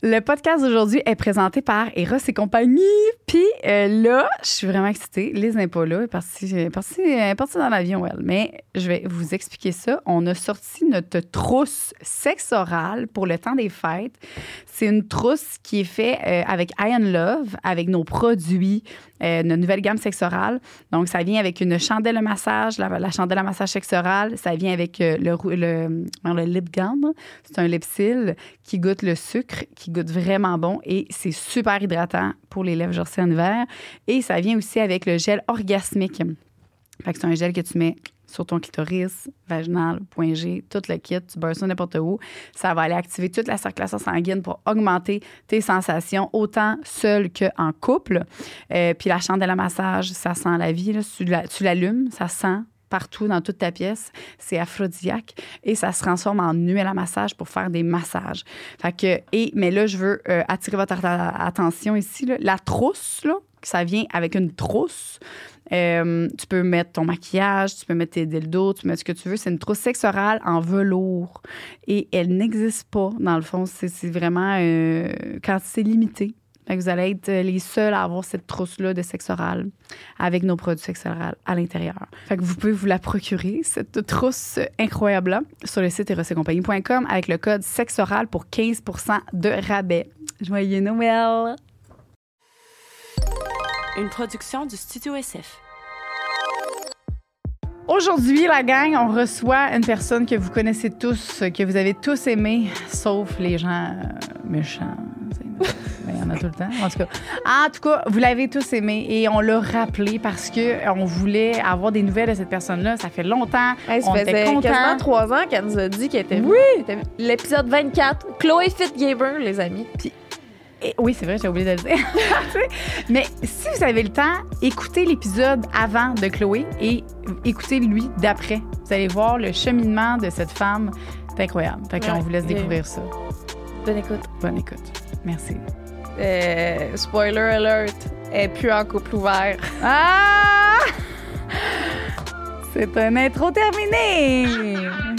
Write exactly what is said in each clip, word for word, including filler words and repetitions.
Le podcast d'aujourd'hui est présenté par Eros et compagnie. Puis euh, là, je suis vraiment excitée. Liz n'est pas là. Elle est partie, elle est partie, elle est partie dans l'avion, elle. Mais je vais vous expliquer ça. On a sorti notre trousse sexe oral pour le temps des fêtes. C'est une trousse qui est faite euh, avec Iron Love, avec nos produits, euh, notre nouvelle gamme sexe oral. Donc, ça vient avec une chandelle à massage, la, la chandelle à massage sexe oral. Ça vient avec euh, le, le, le lip balm. C'est un lipsil qui goûte le sucre, qui goûte vraiment bon et c'est super hydratant pour les lèvres jorsées en hiver. Et ça vient aussi avec le gel orgasmique. Fait que c'est un gel que tu mets sur ton clitoris, vaginal, point G, tout le kit, tu beurres ça n'importe où. Ça va aller activer toute la circulation sanguine pour augmenter tes sensations, autant seul qu'en couple. Euh, puis la chandelle à massage, ça sent la vie. Là. Tu, la, tu l'allumes, ça sent partout dans toute ta pièce. C'est aphrodisiaque et ça se transforme en huile à massage pour faire des massages. Fait que, et, mais là, je veux euh, attirer votre attention ici. Là. La trousse, là, ça vient avec une trousse. Euh, tu peux mettre ton maquillage, tu peux mettre tes dildos, tu peux mettre ce que tu veux. C'est une trousse sexe orale en velours. Et elle n'existe pas, dans le fond. C'est, c'est vraiment euh, quantité limitée. Fait que vous allez être les seuls à avoir cette trousse-là de sexe oral avec nos produits sexe oral à l'intérieur. Fait que vous pouvez vous la procurer, cette trousse incroyable-là, sur le site eros et compagnie point com avec le code sexe oral pour quinze pour cent de rabais. Joyeux Noël! Une production du Studio S F. Aujourd'hui, la gang, on reçoit une personne que vous connaissez tous, que vous avez tous aimé, sauf les gens euh, méchants. Il y en a tout le temps. En tout cas, en tout cas, vous l'avez tous aimé et on l'a rappelé parce qu'on voulait avoir des nouvelles de cette personne-là. Ça fait longtemps. Hey, ça on faisait était contents. quasiment trois ans qu'elle nous a dit qu'elle était Oui. venue. L'épisode vingt-quatre, Chloé Fitzgibbon, les amis. Puis, et, oui, c'est vrai, j'ai oublié de le dire. Mais si vous avez le temps, écoutez l'épisode avant de Chloé et écoutez lui d'après. Vous allez voir le cheminement de cette femme. C'est incroyable. Fait qu'on Ouais, vous laisse oui. découvrir ça. Bonne écoute. Bonne écoute. Merci. Euh, spoiler alert, elle est plus en couple ouvert. Ah! C'est un intro terminé!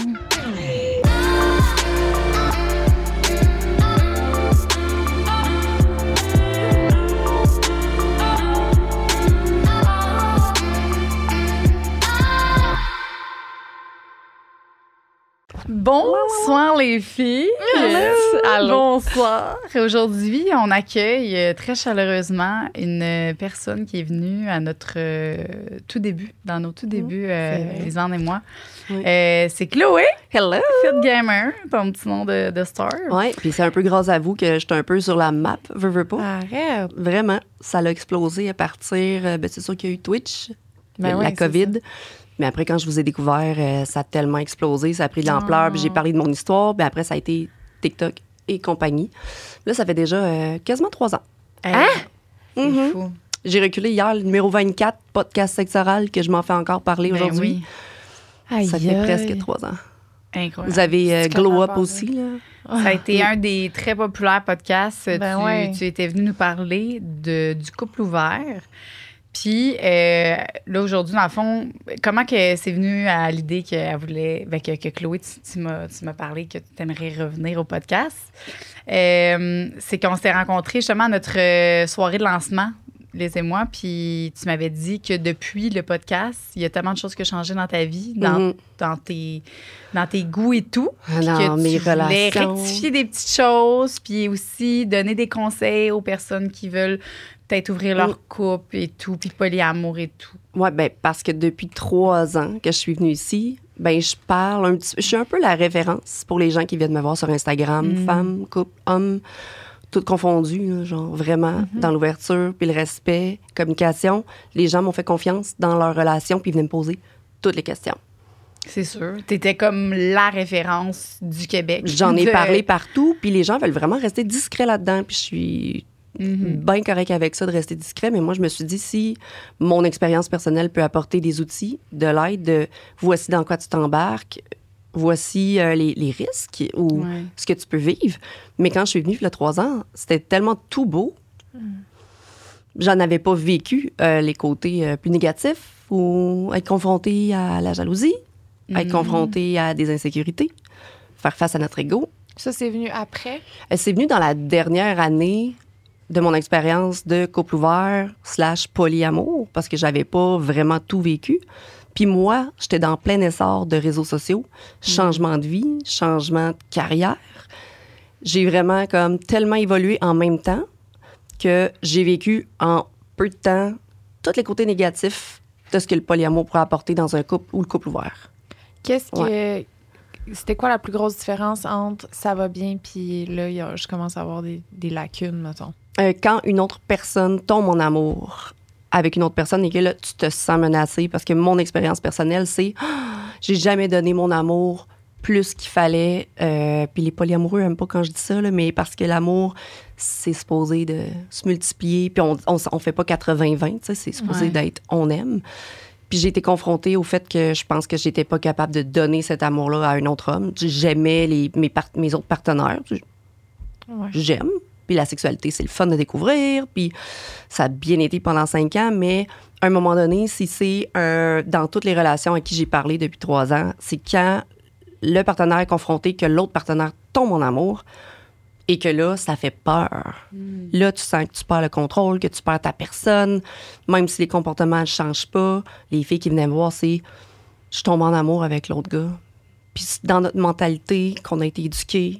Bonsoir les filles. Allô. Bonsoir. Aujourd'hui, on accueille euh, très chaleureusement une euh, personne qui est venue à notre euh, tout début, dans nos tout débuts, euh, Lisanne et moi. Oui. Euh, c'est Chloé, Hello! Fit Gamer, ton petit nom de, de star. Oui, puis c'est un peu grâce à vous que j'étais un peu sur la map, veux, veux pas. Arrête. Vraiment, ça l'a explosé à partir, euh, ben, c'est sûr qu'il y a eu Twitch, Ben la ouais, c'est COVID. ça. Mais après, quand je vous ai découvert, euh, ça a tellement explosé, ça a pris de l'ampleur, Oh. puis j'ai parlé de mon histoire, puis après, ça a été TikTok et compagnie. Là, ça fait déjà euh, quasiment trois ans. Hein? C'est Mhm. fou. J'ai reculé hier, le numéro vingt-quatre, podcast sexe oral, que je m'en fais encore parler Ben aujourd'hui. oui. Ça Aïe, fait aïe. presque trois ans. Incroyable. Vous avez euh, C'est Glow comment Up parler? aussi, là. Ça a été un des très populaires podcasts. Ben tu, ouais. tu étais venu nous parler de, du couple ouvert. Puis euh, là, aujourd'hui, dans le fond, comment que c'est venu à l'idée qu'elle voulait, ben, que, que Chloé, tu, tu, m'as, tu m'as parlé que tu aimerais revenir au podcast? Euh, c'est qu'on s'était rencontrés justement à notre euh, soirée de lancement, Liz et moi, puis tu m'avais dit que depuis le podcast, il y a tellement de choses qui ont changé dans ta vie, dans, Mhm. dans, tes, dans tes goûts et tout. Ah Puis non, que mes tu voulais relations. rectifier des petites choses, puis aussi donner des conseils aux personnes qui veulent peut-être ouvrir leur Mm. couple et tout, puis polyamour et tout. Oui, ben, parce que depuis trois ans que je suis venue ici, ben, je parle un petit peu. Je suis un peu la référence pour les gens qui viennent me voir sur Instagram, Mm. femmes, couple, hommes, tout confondu, là, genre vraiment, Mm-hmm. dans l'ouverture, puis le respect, communication. Les gens m'ont fait confiance dans leur relation, puis ils venaient me poser toutes les questions. C'est sûr. T'étais comme la référence du Québec. J'en ai De- parlé partout, puis les gens veulent vraiment rester discrets là-dedans, puis je suis Mhm. bien correct avec ça de rester discret, mais moi, je me suis dit, si mon expérience personnelle peut apporter des outils, de l'aide, de voici dans quoi tu t'embarques, voici euh, les, les risques ou Ouais. ce que tu peux vivre. Mais quand je suis venue il y a trois ans, c'était tellement tout beau. J'en avais pas vécu euh, les côtés euh, plus négatifs ou être confronté à la jalousie, être Mhm. confronté à des insécurités, faire face à notre ego. Ça, c'est venu après? Euh, C'est venu dans la dernière année de mon expérience de couple ouvert slash polyamour, parce que j'avais pas vraiment tout vécu. Puis moi, j'étais dans plein essor de réseaux sociaux, changement de vie, changement de carrière. J'ai vraiment comme tellement évolué en même temps que j'ai vécu en peu de temps tous les côtés négatifs de ce que le polyamour pourrait apporter dans un couple ou le couple ouvert. Qu'est-ce que... C'était quoi la plus grosse différence entre ça va bien puis là, y a- je commence à avoir des, des lacunes, mettons? Euh, quand une autre personne tombe en amour avec une autre personne et que là, tu te sens menacé, parce que mon expérience personnelle, c'est ah, j'ai jamais donné mon amour plus qu'il fallait. Euh, puis les polyamoureux n'aiment pas quand je dis ça, là, mais parce que l'amour, c'est supposé de se multiplier. Puis on on, on fait pas quatre-vingts vingt, tu sais, c'est supposé Ouais. d'être on aime. Puis j'ai été confrontée au fait que je pense que j'étais pas capable de donner cet amour-là à un autre homme. J'aimais les, mes, part- mes autres partenaires. Ouais. J'aime. Puis la sexualité, c'est le fun de découvrir. Puis ça a bien été pendant cinq ans. Mais à un moment donné, si c'est euh, dans toutes les relations à qui j'ai parlé depuis trois ans, c'est quand le partenaire est confronté, que l'autre partenaire tombe en amour et que là, ça fait peur. Mm. Là, tu sens que tu perds le contrôle, que tu perds ta personne, même si les comportements ne changent pas. Les filles qui venaient me voir, c'est « je tombe en amour avec l'autre gars ». Puis dans notre mentalité, qu'on a été éduqués,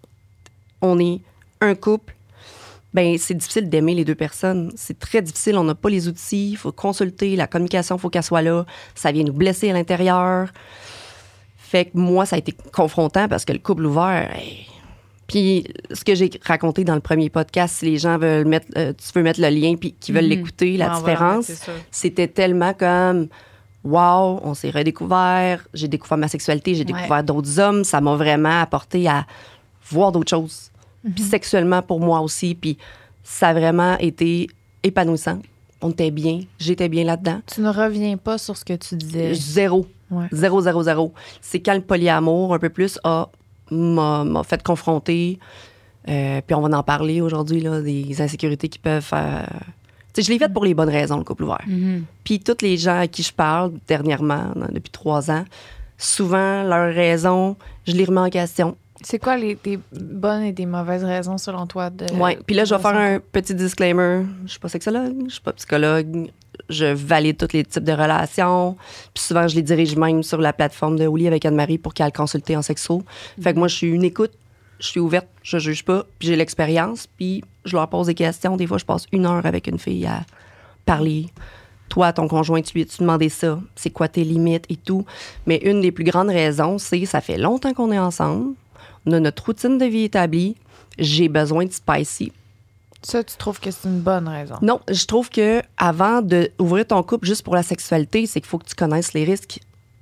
on est un couple, ben c'est difficile d'aimer les deux personnes. C'est très difficile, on n'a pas les outils, il faut consulter, la communication, il faut qu'elle soit là. Ça vient nous blesser à l'intérieur. Fait que moi, ça a été confrontant parce que le couple ouvert... hey, puis ce que j'ai raconté dans le premier podcast, si les gens veulent mettre, euh, tu veux mettre le lien puis qui veulent Mhm. l'écouter, la Ouais, différence, voilà, c'est ça. c'était tellement comme wow, on s'est redécouvert, j'ai découvert ma sexualité, j'ai Ouais. découvert d'autres hommes, ça m'a vraiment apporté à voir d'autres choses. Puis sexuellement pour moi aussi, puis ça a vraiment été épanouissant. On était bien, j'étais bien là-dedans. Tu ne reviens pas sur ce que tu disais. Zéro. Ouais. Zéro, zéro, zéro. C'est quand le polyamour, un peu plus, a, m'a, m'a fait confronter. Euh, puis on va en parler aujourd'hui, là, des insécurités qui peuvent faire. Tu sais, je l'ai fait pour les bonnes raisons, le couple ouvert. Mhm. Puis toutes les gens à qui je parle dernièrement, dans- depuis trois ans, souvent, leurs raisons, je les remets en question. C'est quoi les des bonnes et des mauvaises raisons selon toi de... Oui, puis là, je vais de faire son un couple? petit disclaimer. Je suis pas sexologue, je suis pas psychologue. Je valide tous les types de relations. Puis souvent, je les dirige même sur la plateforme de Ouli avec Anne-Marie pour qu'elle consulte en sexo. Fait que moi, je suis une écoute, je suis ouverte, je juge pas, puis j'ai l'expérience, puis je leur pose des questions. Des fois, je passe une heure avec une fille à parler. Toi, ton conjoint, tu lui as-tu demandé ça? C'est quoi tes limites et tout? Mais une des plus grandes raisons, c'est ça fait longtemps qu'on est ensemble. On a notre routine de vie établie. J'ai besoin de spicy. Ça, tu trouves que c'est une bonne raison? Non, je trouve que avant d'ouvrir ton couple juste pour la sexualité, c'est qu'il faut que tu connaisses les risques.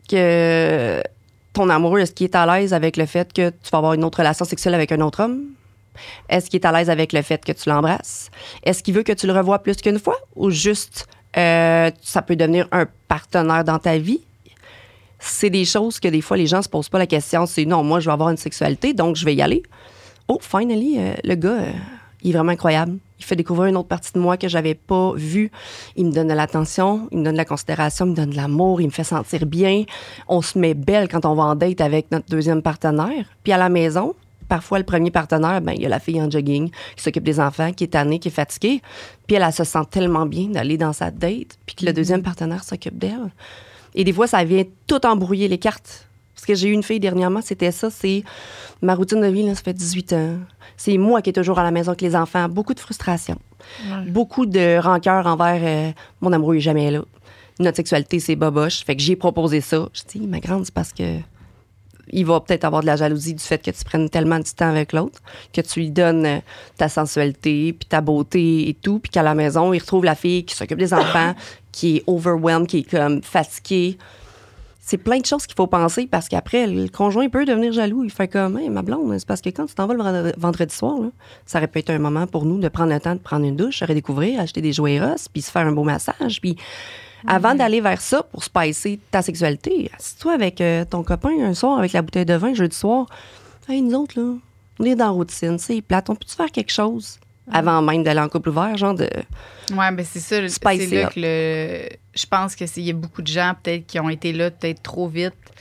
Que ton amoureux, est-ce qu'il est à l'aise avec le fait que tu vas avoir une autre relation sexuelle avec un autre homme? Est-ce qu'il est à l'aise avec le fait que tu l'embrasses? Est-ce qu'il veut que tu le revoies plus qu'une fois? Ou juste, euh, ça peut devenir un partenaire dans ta vie? C'est des choses que des fois, les gens se posent pas la question. C'est non, moi, je vais avoir une sexualité, donc je vais y aller. Oh, finally, euh, le gars, euh, il est vraiment incroyable. Il fait découvrir une autre partie de moi que j'avais pas vue. Il me donne de l'attention, il me donne de la considération, il me donne de l'amour, il me fait sentir bien. On se met belle quand on va en date avec notre deuxième partenaire. Puis à la maison, parfois, le premier partenaire, ben il y a la fille en jogging qui s'occupe des enfants, qui est tannée, qui est fatiguée. Puis elle, elle se sent tellement bien d'aller dans sa date, puis que le deuxième partenaire s'occupe d'elle. Et des fois, ça vient tout embrouiller les cartes. Parce que j'ai eu une fille dernièrement, c'était ça, c'est ma routine de vie, là, ça fait dix-huit ans. C'est moi qui est toujours à la maison avec les enfants. Beaucoup de frustration. Ouais. Beaucoup de rancœur envers euh, mon amoureux est jamais là. Notre sexualité, c'est boboche. Fait que j'ai proposé ça. Je dis, ma grande, c'est parce que il va peut-être avoir de la jalousie du fait que tu prennes tellement de temps avec l'autre, que tu lui donnes euh, ta sensualité, puis ta beauté et tout, puis qu'à la maison, il retrouve la fille qui s'occupe des enfants, qui est overwhelmed, qui est comme fatiguée. C'est plein de choses qu'il faut penser parce qu'après, le conjoint peut devenir jaloux. Il fait comme, hey, ma blonde, c'est parce que quand tu t'en vas le vendre- vendredi soir, là, ça aurait pu être un moment pour nous de prendre le temps de prendre une douche, redécouvrir, acheter des jouets Eros, puis se faire un beau massage. Puis avant d'aller vers ça pour spicer ta sexualité, assis-toi avec euh, ton copain un soir avec la bouteille de vin jeudi soir. Hey, nous autres, là, on est dans la routine, c'est plate. On peut-tu faire quelque chose avant même d'aller en couple ouvert, genre de. Ouais, ben c'est ça. le- Spice C'est là it up. que le. Je pense que c'est- il y a beaucoup de gens peut-être qui ont été là peut-être trop vite.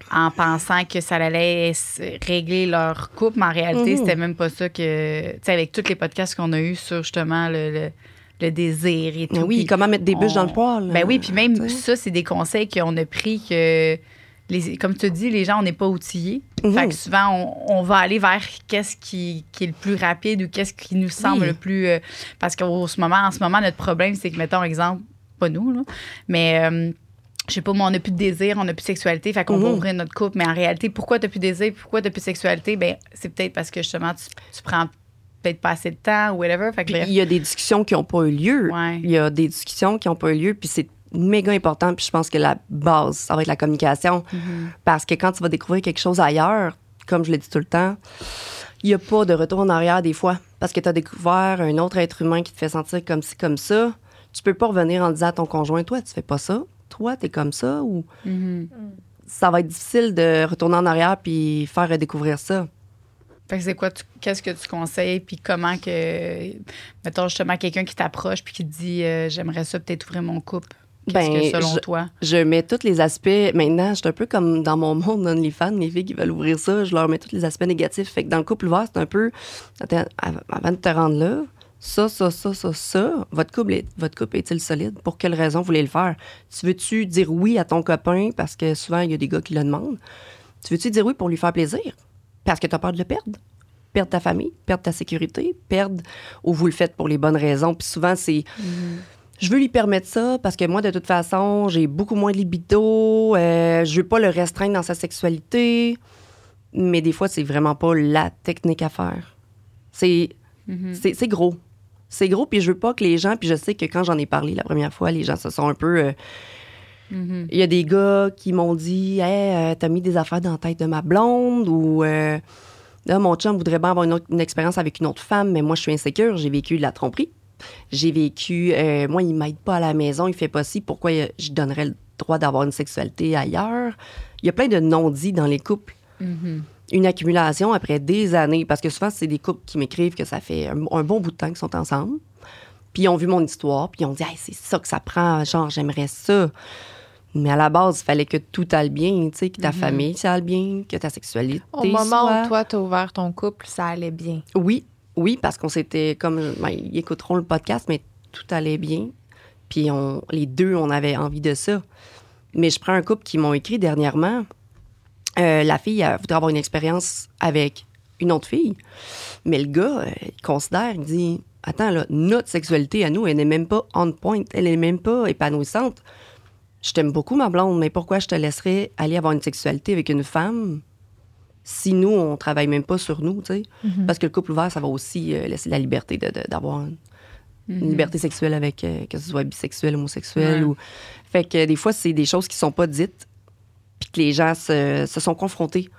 en pensant que ça allait s- régler leur couple, mais en réalité, Mhm. c'était même pas ça que... Tu sais, avec tous les podcasts qu'on a eus sur, justement, le, le, le désir et tout. Oui, puis comment mettre des bûches on- dans le poêle. Ben oui, puis même tu sais. ça, c'est des conseils qu'on a pris que... Les, comme tu dis, les gens, on n'est pas outillés. Mhm. Fait que souvent, on, on va aller vers qu'est-ce qui, qui est le plus rapide ou qu'est-ce qui nous semble Oui. le plus... euh, parce qu'en ce moment, en ce moment, notre problème, c'est que, mettons, exemple, pas nous, là, mais... euh, je sais pas, moi, on n'a plus de désir, on n'a plus de sexualité, fait qu'on va Mhm. ouvrir notre couple. Mais en réalité, pourquoi tu n'as plus de désir, pourquoi tu n'as plus de sexualité? Ben, c'est peut-être parce que, justement, tu, tu prends peut-être pas assez de temps ou whatever. Fait que, Puis bref. il y a des discussions qui n'ont pas eu lieu. Ouais. Il y a des discussions qui n'ont pas eu lieu, puis c'est méga important. Puis je pense que la base, ça va être la communication. Mhm. Parce que quand tu vas découvrir quelque chose ailleurs, comme je le dis tout le temps, il n'y a pas de retour en arrière des fois. Parce que tu as découvert un autre être humain qui te fait sentir comme ci, comme ça. Tu peux pas revenir en disant à ton conjoint, toi, tu fais pas ça. Toi, t'es comme ça. Ou Mhm. ça va être difficile de retourner en arrière puis faire redécouvrir ça. Fait que c'est quoi, tu- qu'est-ce que tu conseilles, puis comment que, mettons, justement, quelqu'un qui t'approche puis qui te dit, euh, j'aimerais ça peut-être ouvrir mon couple. Qu'est-ce Ben, que, selon je- toi? Je mets tous les aspects. Maintenant, je suis un peu comme dans mon monde OnlyFans, les filles qui veulent ouvrir ça, je leur mets tous les aspects négatifs. Fait que dans le couple ouvert, c'est un peu. Attends, av- avant de te rendre là, ça, ça, ça, ça, ça, votre couple, est, votre couple est-il solide? Pour quelle raison vous voulez le faire? Tu veux-tu dire oui à ton copain parce que souvent, il y a des gars qui le demandent? Tu veux-tu dire oui pour lui faire plaisir? Parce que tu as peur de le perdre? Perdre ta famille, perdre ta sécurité, perdre ou vous le faites pour les bonnes raisons. Puis souvent, c'est. Je veux lui permettre ça parce que moi, de toute façon, j'ai beaucoup moins de libido. Euh, je veux pas le restreindre dans sa sexualité. Mais des fois, c'est vraiment pas la technique à faire. C'est, Mhm. c'est, c'est gros. C'est gros, puis je veux pas que les gens... Puis je sais que quand j'en ai parlé la première fois, les gens se sont un peu... euh, Mhm. Il y a des gars qui m'ont dit « Hey, euh, t'as mis des affaires dans la tête de ma blonde » ou euh, là, mon chum voudrait bien avoir une, autre- une expérience avec une autre femme, mais moi, je suis insécure, j'ai vécu de la tromperie. J'ai vécu... euh, moi, il m'aide pas à la maison, il fait pas ci. Pourquoi euh, je donnerais le droit d'avoir une sexualité ailleurs? Il y a plein de non-dits dans les couples. Mhm. Une accumulation après des années, parce que souvent, c'est des couples qui m'écrivent que ça fait un, un bon bout de temps qu'ils sont ensemble. Puis ils ont vu mon histoire, puis ils ont dit hey, « c'est ça que ça prend, genre, j'aimerais ça ». Mais à la base, il fallait que tout aille bien, tu sais, que ta famille, ça aille bien, que ta sexualité Au moment soit... où toi, t'as ouvert ton couple, ça allait bien. Oui, oui, parce qu'on s'était, comme, ben, ils écouteront le podcast, mais tout allait bien. Puis on, les deux, on avait envie de ça. Mais je prends un couple qui m'ont écrit dernièrement. Euh, la fille, elle voudrait avoir une expérience avec une autre fille. Mais le gars, euh, il considère, il dit, attends, là, notre sexualité à nous, elle n'est même pas on point, elle n'est même pas épanouissante. Je t'aime beaucoup, ma blonde, mais pourquoi je te laisserais aller avoir une sexualité avec une femme si nous, on travaille même pas sur nous, tu sais? Mhm. Parce que le couple ouvert, ça va aussi euh, laisser la liberté de- de- d'avoir une, une Mhm. liberté sexuelle avec, euh, que ce soit bisexuel, homosexuel. Ouais. Ou... Fait que euh, des fois, c'est des choses qui sont pas dites, puis que les gens se, se sont confrontés.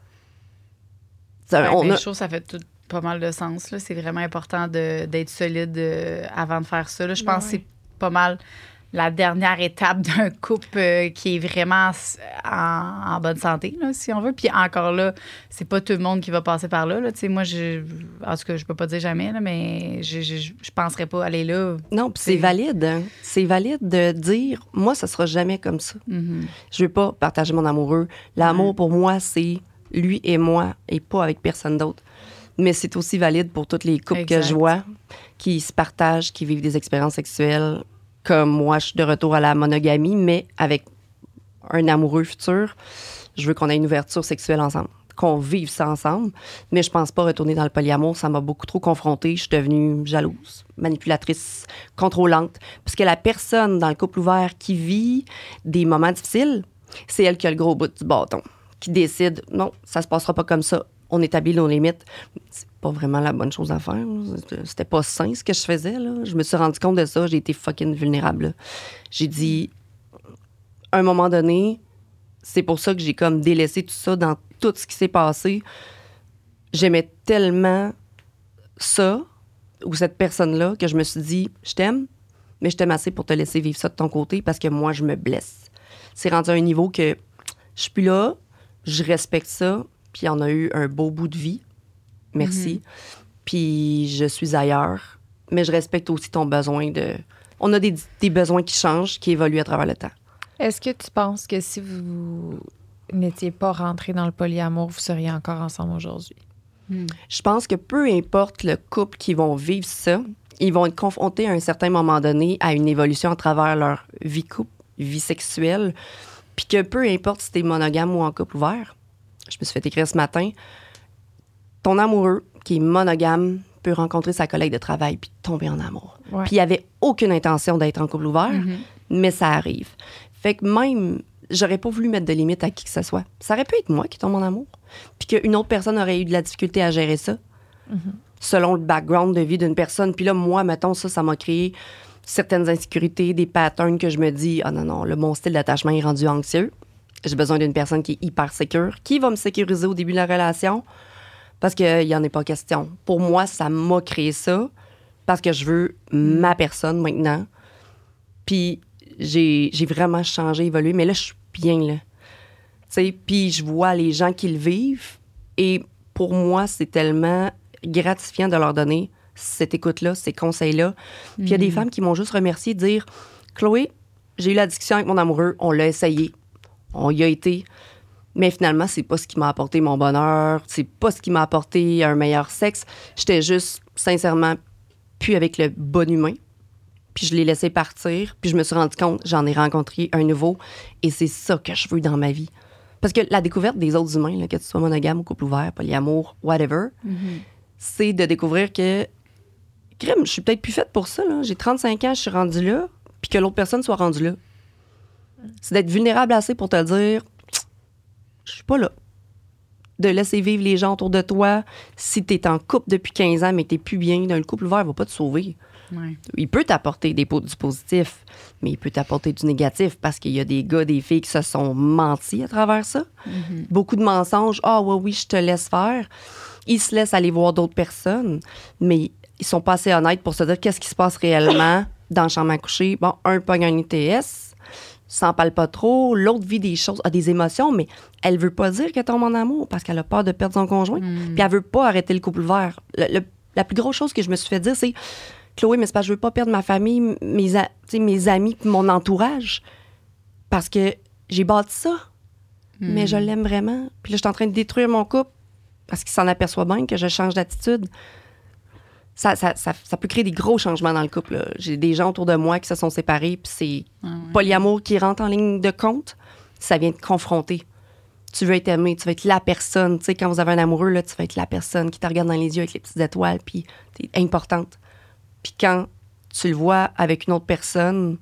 Ça, Ouais, on ben, a- je trouve que ça fait tout pas mal de sens. Là. C'est vraiment important de- d'être solide euh, avant de faire ça. Là. Je Ben pense que ouais. c'est pas mal la dernière étape d'un couple euh, qui est vraiment s- en, en bonne santé, là, si on veut. Puis encore là, c'est pas tout le monde qui va passer par là. là. Tu sais, moi, je, en tout cas, je peux pas dire jamais, là, mais je, je, je penserais pas aller là. Non, puis c'est C'est- valide. Hein. C'est valide de dire, moi, ça sera jamais comme ça. Mhm. Je veux pas partager mon amoureux. L'amour, Ouais. pour moi, c'est lui et moi et pas avec personne d'autre. Mais c'est aussi valide pour tous les couples que Exact. je vois qui se partagent, qui vivent des expériences sexuelles. Comme moi, je suis de retour à la monogamie, mais avec un amoureux futur. Je veux qu'on ait une ouverture sexuelle ensemble, qu'on vive ça ensemble. Mais je pense pas retourner dans le polyamour. Ça m'a beaucoup trop confrontée. Je suis devenue jalouse, manipulatrice, contrôlante. Parce que la personne dans le couple ouvert qui vit des moments difficiles, c'est elle qui a le gros bout du bâton, qui décide, non, ça se passera pas comme ça. On établit nos limites. C'est pas vraiment la bonne chose à faire. là. C'était- C'était pas sain ce que je faisais. Là. Je me suis rendu compte de ça. J'ai été fucking vulnérable. là. J'ai dit, à un moment donné, c'est pour ça que j'ai comme délaissé tout ça dans tout ce qui s'est passé. J'aimais tellement ça, ou cette personne-là, que je me suis dit, je t'aime, mais je t'aime assez pour te laisser vivre ça de ton côté parce que moi, je me blesse. C'est rendu à un niveau que je suis plus là, je respecte ça, puis on a eu un beau bout de vie. Merci. Puis je suis ailleurs, mais je respecte aussi ton besoin de... On a des, des besoins qui changent, qui évoluent à travers le temps. Est-ce que tu penses que si vous n'étiez pas rentré dans le polyamour, vous seriez encore ensemble aujourd'hui? Hmm. Je pense que peu importe le couple qui vont vivre ça, ils vont être confrontés à un certain moment donné à une évolution à travers leur vie couple, vie sexuelle. Puis que peu importe si t'es monogame ou en couple ouvert, je me suis fait écrire ce matin, ton amoureux qui est monogame peut rencontrer sa collègue de travail puis tomber en amour. Ouais. Puis il avait aucune intention d'être en couple ouvert, Mm-hmm. mais ça arrive. Fait que même, j'aurais pas voulu mettre de limite à qui que ce soit. Ça aurait pu être moi qui tombe en amour. Puis qu'une autre personne aurait eu de la difficulté à gérer ça, Mm-hmm. selon le background de vie d'une personne. Puis là, moi, mettons, ça, ça m'a créé certaines insécurités, des patterns que je me dis, ah non, non, le, mon style d'attachement est rendu anxieux. J'ai besoin d'une personne qui est hyper sécure, qui va me sécuriser au début de la relation, parce qu'il n'y en est pas question. Pour moi, ça m'a créé ça, parce que je veux ma personne maintenant. Puis j'ai, j'ai vraiment changé, évolué, mais là, je suis bien, là. Tu sais, puis je vois les gens qui le vivent, et pour moi, c'est tellement gratifiant de leur donner cette écoute-là, ces conseils-là. Puis il y a des femmes qui m'ont juste remercié, dire « Chloé, j'ai eu la discussion avec mon amoureux, on l'a essayé, on y a été, mais finalement, c'est pas ce qui m'a apporté mon bonheur, c'est pas ce qui m'a apporté un meilleur sexe. J'étais juste, sincèrement, plus avec le bon humain. Puis je l'ai laissé partir, puis je me suis rendu compte, j'en ai rencontré un nouveau, et c'est ça que je veux dans ma vie. Parce que la découverte des autres humains, là, que tu sois monogame ou couple ouvert, polyamour, whatever, Mm-hmm. c'est de découvrir que, crime, je suis peut-être plus faite pour ça. Là. J'ai trente-cinq ans, je suis rendue là, puis que l'autre personne soit rendue là. C'est d'être vulnérable assez pour te dire, je suis pas là. De laisser vivre les gens autour de toi. Si t'es en couple depuis quinze ans, mais que t'es plus bien, un couple ouvert va pas te sauver. Ouais. Il peut t'apporter des, du positif, mais il peut t'apporter du négatif parce qu'il y a des gars, des filles qui se sont mentis à travers ça. Mm-hmm. Beaucoup de mensonges. « Ah, ouais, oui, je te laisse faire. » Ils se laissent aller voir d'autres personnes, mais ils sont pas assez honnêtes pour se dire qu'est-ce qui se passe réellement dans la chambre à coucher. Bon, un pogne un I T S, s'en parle pas trop. L'autre vit des choses, a des émotions, mais elle veut pas dire qu'elle tombe en amour parce qu'elle a peur de perdre son conjoint. Mm. Puis elle veut pas arrêter le couple ouvert. Le, le, la plus grosse chose que je me suis fait dire, c'est Chloé, mais c'est parce que je veux pas perdre ma famille, mes, a, mes amis, puis mon entourage. Parce que j'ai bâti ça. Mm. Mais je l'aime vraiment. Puis là, je suis en train de détruire mon couple parce qu'il s'en aperçoit bien que je change d'attitude. Ça, ça, ça, ça peut créer des gros changements dans le couple. Là. J'ai des gens autour de moi qui se sont séparés, puis c'est Ah ouais. polyamour qui rentre en ligne de compte. Ça vient te confronter. Tu veux être aimé, tu veux être la personne. Tu sais, quand vous avez un amoureux, là, tu veux être la personne qui te regarde dans les yeux avec les petites étoiles, puis t'es importante. Puis quand tu le vois avec une autre personne,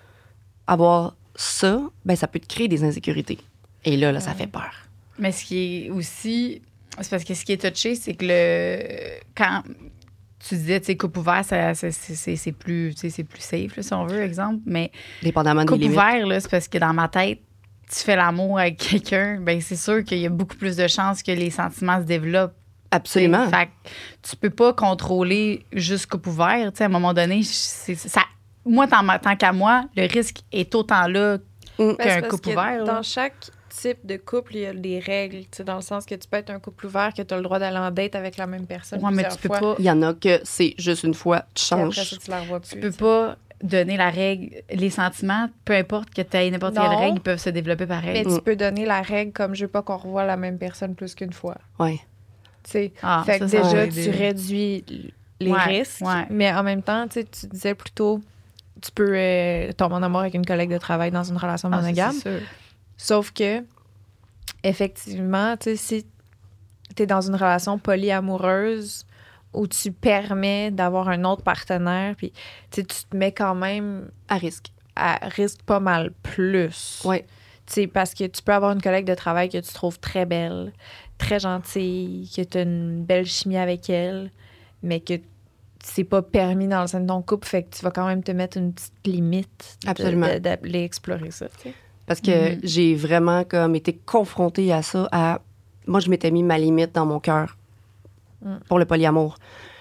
avoir ça, ben ça peut te créer des insécurités. Et là, là, ça fait peur. Mais ce qui est aussi... C'est parce que ce qui est touché, c'est que le... Quand tu disais, tu sais, couple ouvert, ça, ça, c'est, c'est, c'est, plus, tu sais, c'est plus safe, là, si on veut, exemple. Mais Dépendamment des couple limites. ouvert, là, c'est parce que dans ma tête, tu fais l'amour avec quelqu'un, ben c'est sûr qu'il y a beaucoup plus de chances que les sentiments se développent. Absolument. Fait que tu peux pas contrôler juste couple ouvert. Tu sais, à un moment donné, c'est, ça, moi, tant, tant qu'à moi, le risque est autant là Mm. Ben, c'est qu'un parce couple que ouvert. là. Dans chaque type de couple, il y a des règles. Tu sais, dans le sens que tu peux être un couple ouvert, que tu as le droit d'aller en date avec la même personne Ouais, mais plusieurs tu peux fois. pas, Il y en a que c'est juste une fois, tu Puis après changes. ça, tu la revois plus. tu peux pas donner la règle. Les sentiments, peu importe que tu aies n'importe quelle Non. règle, ils peuvent se développer pareil. Mais Mm. tu peux donner la règle comme je veux pas qu'on revoie la même personne plus qu'une fois. Ouais. Tu sais, Ah, fait ça, que ça déjà, va tu aider. réduis les Ouais, risques. ouais. Mais en même temps, tu sais, tu disais plutôt, tu peux euh, tomber en amour avec une collègue de travail dans une relation Ah, ça, monogame. c'est sûr. Sauf que, effectivement, tu sais, si tu es dans une relation polyamoureuse où tu permets d'avoir un autre partenaire, puis tu sais, tu te mets quand même À risque. à risque pas mal plus. Ouais. Tu sais, parce que tu peux avoir une collègue de travail que tu trouves très belle, très gentille, que tu as une belle chimie avec elle, mais que c'est pas permis dans le sein de ton couple, fait que tu vas quand même te mettre une petite limite de- Absolument. de- d'aller explorer ça. Tu sais. Parce que Mhm. j'ai vraiment comme été confrontée à ça. À... Moi, je m'étais mis ma limite dans mon cœur Mm. pour le polyamour.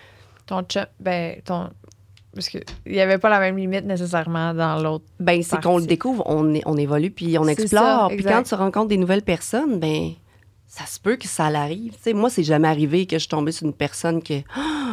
Ton chum, ben, ton. Parce qu'il n'y avait pas la même limite nécessairement dans l'autre. Ben, c'est Parti. qu'on le découvre, on, est- on évolue, puis on C'est explore. ça, Puis exact. quand tu rencontres des nouvelles personnes, ben ça se peut que ça l'arrive. Tu sais, moi, c'est jamais arrivé que je suis tombée sur une personne que...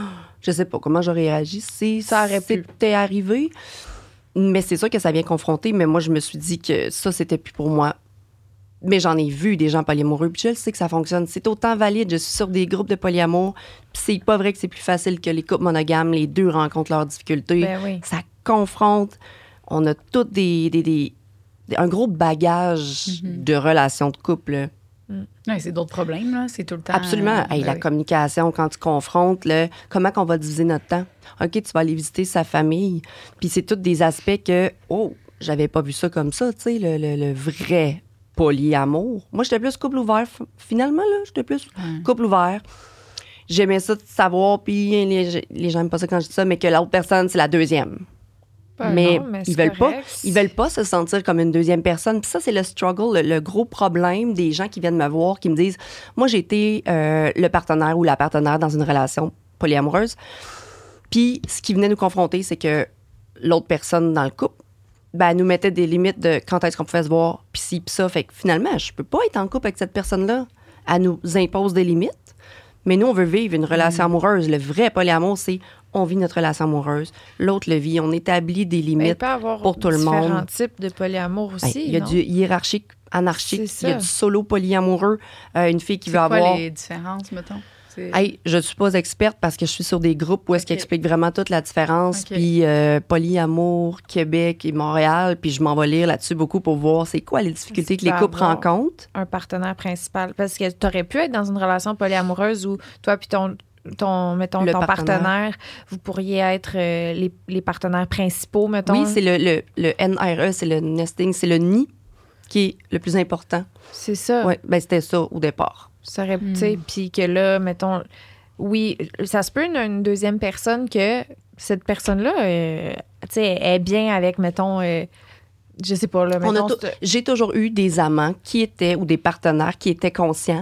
Je sais pas comment j'aurais réagi si Ça aurait pu. c'était arrivé. Mais c'est sûr que ça vient confronter. Mais moi, je me suis dit que ça, c'était plus pour moi. Mais j'en ai vu des gens polyamoureux, puis je le sais que ça fonctionne. C'est autant valide. Je suis sur des groupes de polyamour, puis c'est pas vrai que c'est plus facile que les couples monogames. Les deux rencontrent leurs difficultés. Ben oui. Ça confronte. On a toutes des, des, des, un gros bagage Mm-hmm. de relations de couple. là. Ouais, c'est d'autres problèmes, là. C'est tout le temps. Absolument. euh, Hey, ben la oui. communication, quand tu confrontes, là, comment qu'on va diviser notre temps? OK, tu vas aller visiter sa famille. Puis c'est tous des aspects que, oh, j'avais pas vu ça comme ça, tu sais, le, le, le vrai polyamour. Moi, j'étais plus couple ouvert. f- Finalement, là, j'étais plus Ouais. couple ouvert. J'aimais ça de savoir, puis les, les gens n'aiment pas ça quand je dis ça, mais que l'autre personne, c'est la deuxième. Ben mais, non, mais ils c'est veulent pas, correct. ils veulent pas se sentir comme une deuxième personne. Puis ça, c'est le struggle, le, le gros problème des gens qui viennent me voir, qui me disent, moi, j'ai été euh, le partenaire ou la partenaire dans une relation polyamoureuse. Puis ce qui venait nous confronter, c'est que l'autre personne dans le couple, ben, elle nous mettait des limites de quand est-ce qu'on pouvait se voir, puis ci, puis ça. Fait que finalement, je peux pas être en couple avec cette personne-là. Elle nous impose des limites. Mais nous, on veut vivre une relation amoureuse. Le vrai polyamour, c'est on vit notre relation amoureuse, l'autre le vit, on établit des Mais il limites. peut y avoir pour tout le différents monde. types de polyamour Ben, aussi, il y a non? du hiérarchique, anarchique, C'est il y a ça. du solo polyamoureux, euh, une fille qui C'est veut quoi avoir... les différences, mettons? C'est- Hey, je suis pas experte parce que je suis sur des groupes où est-ce qu'ils Ok. expliquent vraiment toute la différence. Ok. Puis euh, polyamour, Québec et Montréal. Puis je m'en vais lire là-dessus beaucoup pour voir c'est quoi les difficultés que Tu les peux couples avoir- rencontrent. Un partenaire principal. Parce que tu aurais pu être dans une relation polyamoureuse où toi puis ton, ton, mettons, Le ton partenaire. partenaire, vous pourriez être euh, les, les partenaires principaux, mettons. Oui, c'est le, le, le N R E, c'est le nesting, c'est le nid qui est le plus important. C'est ça. Oui, ben c'était ça au départ. Ça aurait, Hmm. tu sais, puis que là, mettons, oui, ça se peut une, une deuxième personne que cette personne-là, euh, tu sais, est bien avec, mettons, euh, je sais pas, là, On a mettons, tout- c'est- J'ai toujours eu des amants qui étaient, ou des partenaires qui étaient conscients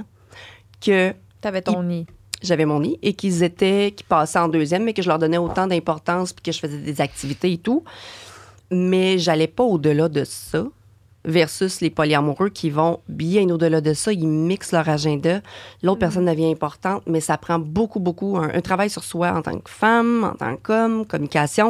que t'avais ton nid. j'avais mon nid et qu'ils étaient, qui passaient en deuxième, mais que je leur donnais autant d'importance puis que je faisais des activités et tout. Mais j'allais pas au-delà de ça versus les polyamoureux qui vont bien au-delà de ça. Ils mixent leur agenda. L'autre personne devient importante, mais ça prend beaucoup, beaucoup un, un travail sur soi en tant que femme, en tant qu'homme, communication.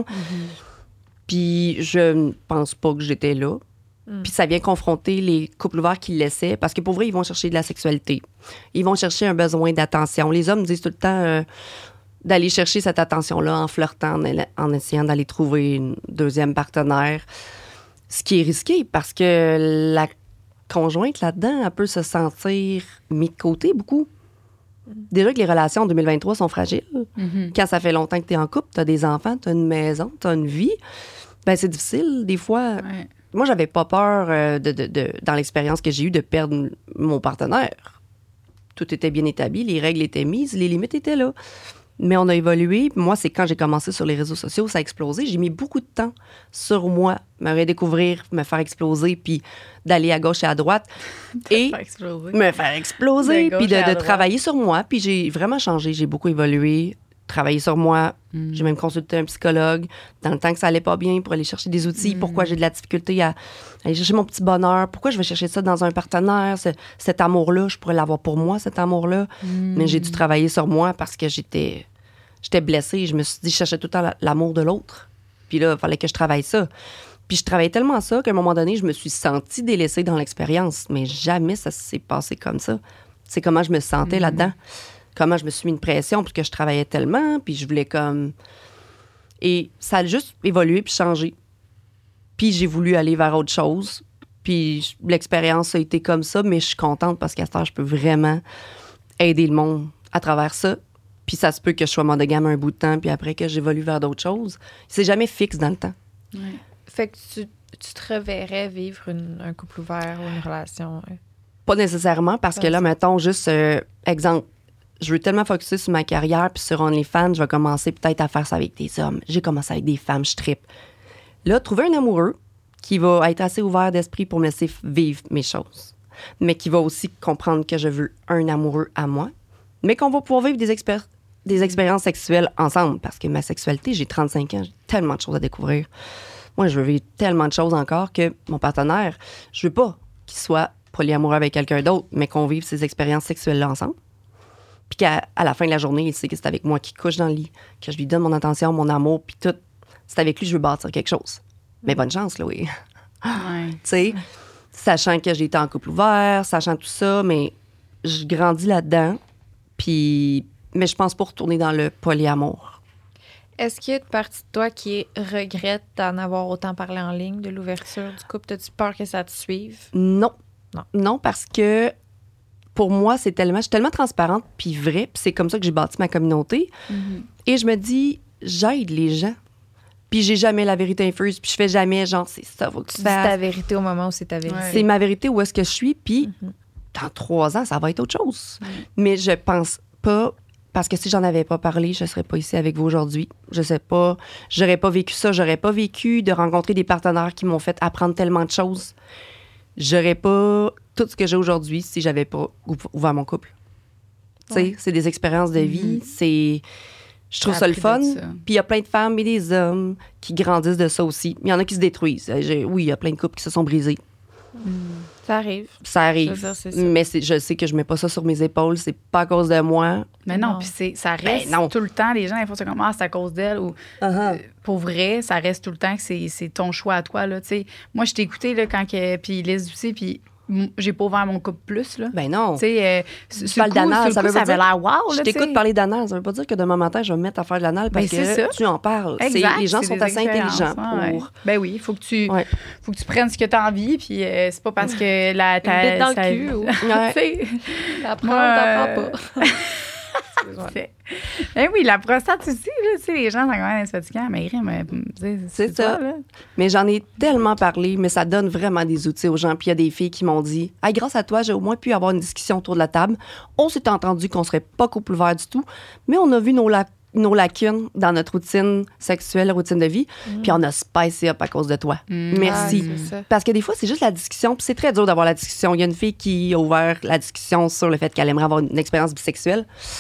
Puis je ne pense pas que j'étais là. Puis ça vient confronter les couples ouverts qui le laissaient, parce que pour vrai, ils vont chercher de la sexualité. Ils vont chercher un besoin d'attention. Les hommes disent tout le temps euh, d'aller chercher cette attention-là en flirtant, en, en essayant d'aller trouver une deuxième partenaire. Ce qui est risqué, parce que la conjointe là-dedans, elle peut se sentir mise de côté beaucoup. Déjà que les relations en deux mille vingt-trois sont fragiles. Mhm. Quand ça fait longtemps que tu es en couple, tu as des enfants, tu as une maison, tu as une vie, ben c'est difficile des fois. Ouais. Moi, j'avais pas peur euh, de, de- de- dans l'expérience que j'ai eue de perdre m- mon partenaire. Tout était bien établi, les règles étaient mises, les limites étaient là. Mais on a évolué. Moi, c'est quand j'ai commencé sur les réseaux sociaux, ça a explosé. J'ai mis beaucoup de temps sur moi, me redécouvrir, me faire exploser, puis d'aller à gauche et à droite. et Faire exploser. me faire exploser, De gauche puis de, à de droite. travailler sur moi. Puis j'ai vraiment changé, j'ai beaucoup évolué, travaillé sur moi. Mm. J'ai même consulté un psychologue dans le temps que ça allait pas bien pour aller chercher des outils. Mm. Pourquoi j'ai de la difficulté à aller chercher mon petit bonheur? Pourquoi je vais chercher ça dans un partenaire? Ce- cet amour-là, je pourrais l'avoir pour moi, cet amour-là. Mm. Mais j'ai dû travailler sur moi parce que j'étais j'étais blessée. Je me suis dit, je cherchais tout le temps la- l'amour de l'autre. Puis là, il fallait que je travaille ça. Puis je travaillais tellement ça qu'à un moment donné, je me suis sentie délaissée dans l'expérience. Mais jamais ça s'est passé comme ça. C'est comment je me sentais là-dedans. Comment je me suis mis une pression parce que je travaillais tellement, puis je voulais comme... Et ça a juste évolué puis changé. Puis j'ai voulu aller vers autre chose. Puis je- l'expérience a été comme ça, mais je suis contente parce qu'à ce temps, je peux vraiment aider le monde à travers ça. Puis ça se peut que je sois monogame un bout de temps, puis après que j'évolue vers d'autres choses. C'est jamais fixe dans le temps. Ouais. Fait que tu, tu te reverrais vivre une- un couple ouvert ou une relation. ouais. Pas nécessairement, parce que là, mettons, juste, euh, exemple, je veux tellement focuser sur ma carrière, puis sur OnlyFans, je vais commencer peut-être à faire ça avec des hommes. J'ai commencé avec des femmes, je trippe. Là, trouver un amoureux qui va être assez ouvert d'esprit pour me laisser f- vivre mes choses, mais qui va aussi comprendre que je veux un amoureux à moi, mais qu'on va pouvoir vivre des, expér- des expériences sexuelles ensemble, parce que ma sexualité, j'ai trente-cinq ans, j'ai tellement de choses à découvrir. Moi, je veux vivre tellement de choses encore que mon partenaire, je veux pas qu'il soit polyamoureux avec quelqu'un d'autre, mais qu'on vive ces expériences sexuelles-là ensemble. Puis qu'à à la fin de la journée, il sait que c'est avec moi qu'il couche dans le lit, que je lui donne mon attention, mon amour, puis tout. C'est avec lui que je veux bâtir quelque chose. Mais bonne chance, là, oui. Ouais. Tu sais, sachant que j'ai été en couple ouvert, sachant tout ça, mais je grandis là-dedans. Puis, mais je pense pas retourner dans le polyamour. Est-ce qu'il y a une partie de toi qui regrette d'en avoir autant parlé en ligne, de l'ouverture du couple? As-tu peur que ça te suive? Non. Non. Non, parce que pour moi, c'est tellement, je suis tellement transparente puis vraie, puis c'est comme ça que j'ai bâti ma communauté. Mm-hmm. Et je me dis, j'aide les gens. Puis j'ai jamais la vérité infuse, puis je fais jamais genre, c'est ça, faut que tu Tu dis fasses. ta vérité au moment où c'est ta vérité. Ouais. C'est ma vérité, où est-ce que je suis, puis Mm-hmm. dans trois ans, ça va être autre chose. Mais je pense pas, parce que si j'en avais pas parlé, je serais pas ici avec vous aujourd'hui. Je sais pas, j'aurais pas vécu ça, j'aurais pas vécu de rencontrer des partenaires qui m'ont fait apprendre tellement de choses. J'aurais pas tout ce que j'ai aujourd'hui si j'avais pas ouvert mon couple. Tu sais, c'est des expériences de vie, c'est... Je trouve T'as ça le appris fun. de ça. Puis il y a plein de femmes et des hommes qui grandissent de ça aussi. Il y en a qui se détruisent. J'ai- oui, il y a plein de couples qui se sont brisés. Ça arrive. Ça arrive. Je veux dire, c'est ça. Mais c'est- je sais que je mets pas ça sur mes épaules. C'est pas à cause de moi. Mais non, Non. puis c'est- ça reste Ben non. tout le temps. Les gens, ils font ça comme, ah, c'est à cause d'elle. Ou euh, pour vrai, ça reste tout le temps que c'est c'est ton choix à toi. Là, tu sais. Moi, je t'ai écouté là, quand que, puis Liz aussi, puis m- j'ai pas ouvert mon couple plus. Là. Ben non. Tu sais, euh, sur- sur parles le coup, d'anal, sur le ça coup, veut ça pas avait dire- l'air wow. Je là, tu t'écoute sais. parler d'anal. Ça veut pas dire que demain matin, je vais me mettre à faire de l'anal parce Ben, c'est ça. que tu en parles. C'est- Exact, les gens c'est sont des assez intelligents expériences, pour... ouais. Ben oui, il faut que tu Ouais. faut que tu prennes ce que tu as envie, puis euh, c'est pas parce que la ta, Une bite dans le ça- cul ou- Ouais. Tu sais, T'apprends, Moi, t'apprends euh, pas. c'est- Ben oui, la prostate aussi, là, tu sais, les gens sont quand même fatigants, mais rime, euh, tu sais, C'est ça. toi, là. Mais j'en ai tellement parlé, mais ça donne vraiment des outils aux gens. Puis il y a des filles qui m'ont dit hey, grâce à toi, j'ai au moins pu avoir une discussion autour de la table. On s'est entendu qu'on serait pas couple ouvert du tout, mais on a vu nos, la- nos lacunes dans notre routine sexuelle, routine de vie, puis on a spicé up à cause de toi. Merci. Ah, c'est ça. Parce que des fois, c'est juste la discussion, puis c'est très dur d'avoir la discussion. Il y a une fille qui a ouvert la discussion sur le fait qu'elle aimerait avoir une expérience bisexuelle.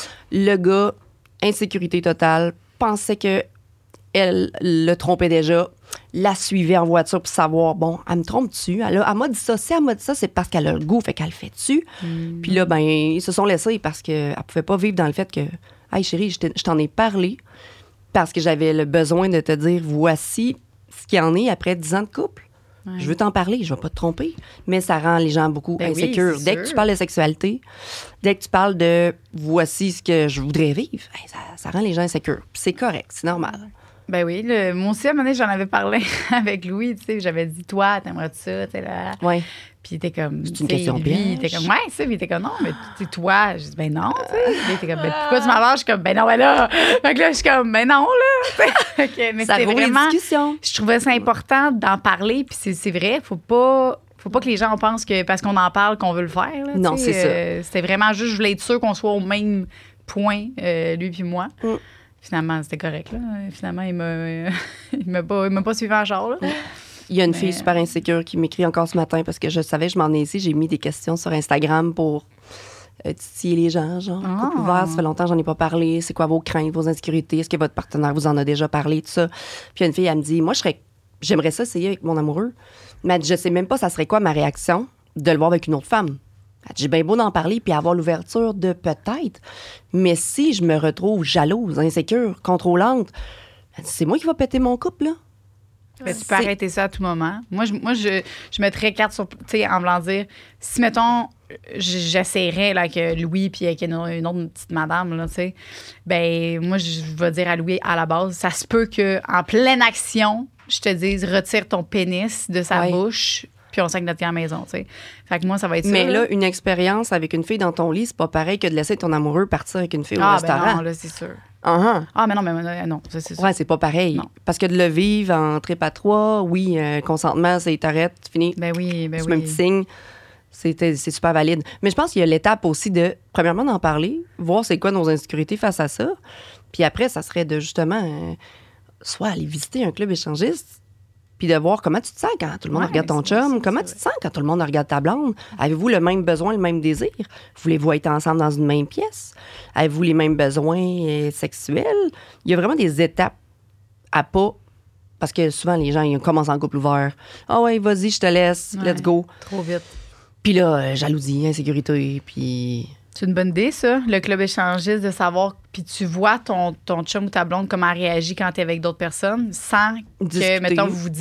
Le gars, insécurité totale, pensait que elle le trompait déjà, la suivait en voiture pour savoir, bon, elle me trompe-tu? Elle, a- elle m'a dit ça. Si elle m'a dit ça, c'est parce qu'elle a le goût, fait qu'elle le fait-tu? Puis là, ben, ils se sont laissés parce qu'elle pouvait pas vivre dans le fait que, hey chérie, je t'ai- je t'en ai parlé parce que j'avais le besoin de te dire, voici ce qu'il y en est après dix ans de couple. Ouais. Je veux t'en parler, je vais pas te tromper. Mais ça rend les gens beaucoup Ben oui, insécures. c'est dès sûr. que tu parles de sexualité, dès que tu parles de voici ce que je voudrais vivre, hey, ça, ça rend les gens insécures. Puis c'est correct, c'est normal. Ben oui, le, moi aussi, à un moment donné, j'en avais parlé avec Louis, tu sais, j'avais dit, toi, t'aimerais-tu ça, tu sais, là. Ouais. Puis il était comme. C'est une tu sais, question lui, piège. il était comme, ouais, ça. Puis il était comme, non, mais tu sais, toi. Je dis, ben non, tu sais. Puis il était comme, ben pourquoi tu m'en parles? Je suis comme, ben non, ben là. Fait que là, je suis comme, ben non, là. Fait que, mais Ça c'était vaut les vraiment. discussions. Je trouvais ça important d'en parler. Puis c'est, c'est vrai, faut pas. Faut pas que les gens pensent que parce qu'on en parle qu'on veut le faire. Là, Non, tu sais. c'est ça. Euh, c'était vraiment juste, je voulais être sûre qu'on soit au même point, euh, lui puis moi. Mm. Finalement, c'était correct. Là. Finalement, il m'a, il m'a pas, il m'a pas suivi en genre. Là. Il y a une Mais- fille super insécure qui m'écrit encore ce matin parce que je savais, je m'en ai ici, j'ai mis des questions sur Instagram pour euh, titiller les gens, genre, Ah. couple ouvert, ça fait longtemps que j'en ai pas parlé, c'est quoi vos craintes, vos insécurités, est-ce que votre partenaire vous en a déjà parlé, tout ça. Puis il y a une fille, elle me dit, moi, je serais, j'aimerais ça essayer avec mon amoureux, mais elle dit, je sais même pas ça serait quoi ma réaction de le voir avec une autre femme. Elle dit, j'ai bien beau d'en parler puis avoir l'ouverture de peut-être, mais si je me retrouve jalouse, insécure, contrôlante, elle dit, c'est moi qui va péter mon couple, là. Ben, tu peux C'est- arrêter ça à tout moment. Moi, je, moi, je, je mettrais carte sur. Tu sais, en voulant dire, si, mettons, j- j'essaierais là, que Louis puis avec une, une autre petite madame, là, tu sais, ben, moi, je vais dire à Louis, à la base, ça se peut qu'en pleine action, je te dise, retire ton pénis de sa Ouais. bouche, puis on sait que notre à la maison, tu sais. Fait que moi, ça va être Mais ça. là, une expérience avec une fille dans ton lit, c'est pas pareil que de laisser ton amoureux partir avec une fille au ah, ben restaurant. non, là, c'est sûr. Uh-huh. Ah, mais non, mais euh, non, ça, c'est sûr. Ouais, c'est pas pareil. Non. Parce que de le vivre en trip à trois, oui, euh, consentement, c'est t'arrêtes, tu finis, Ben oui, ben tu oui. mets un petit signe, c'est c'est super valide. Mais je pense qu'il y a l'étape aussi de, premièrement, d'en parler, voir c'est quoi nos insécurités face à ça. Puis après, ça serait de justement, euh, soit aller visiter un club échangiste, puis de voir comment tu te sens quand tout le monde Ouais, regarde ton c'est vrai, chum, ça, comment c'est tu te sens quand tout le monde regarde ta blonde. Avez-vous le même besoin, le même désir? Voulez-vous être ensemble dans une même pièce? Avez-vous les mêmes besoins euh, sexuels? Il y a vraiment des étapes à pas, parce que souvent les gens ils commencent en couple ouvert. Ah ouais, vas-y, je te laisse, Ouais. let's go. Trop vite. Puis là, euh, jalousie, insécurité, puis... C'est une bonne idée, ça, le club échangiste, de savoir, puis tu vois ton, ton chum ou ta blonde comment elle réagit quand t'es avec d'autres personnes, sans Discuter. que, mettons, vous vous dites,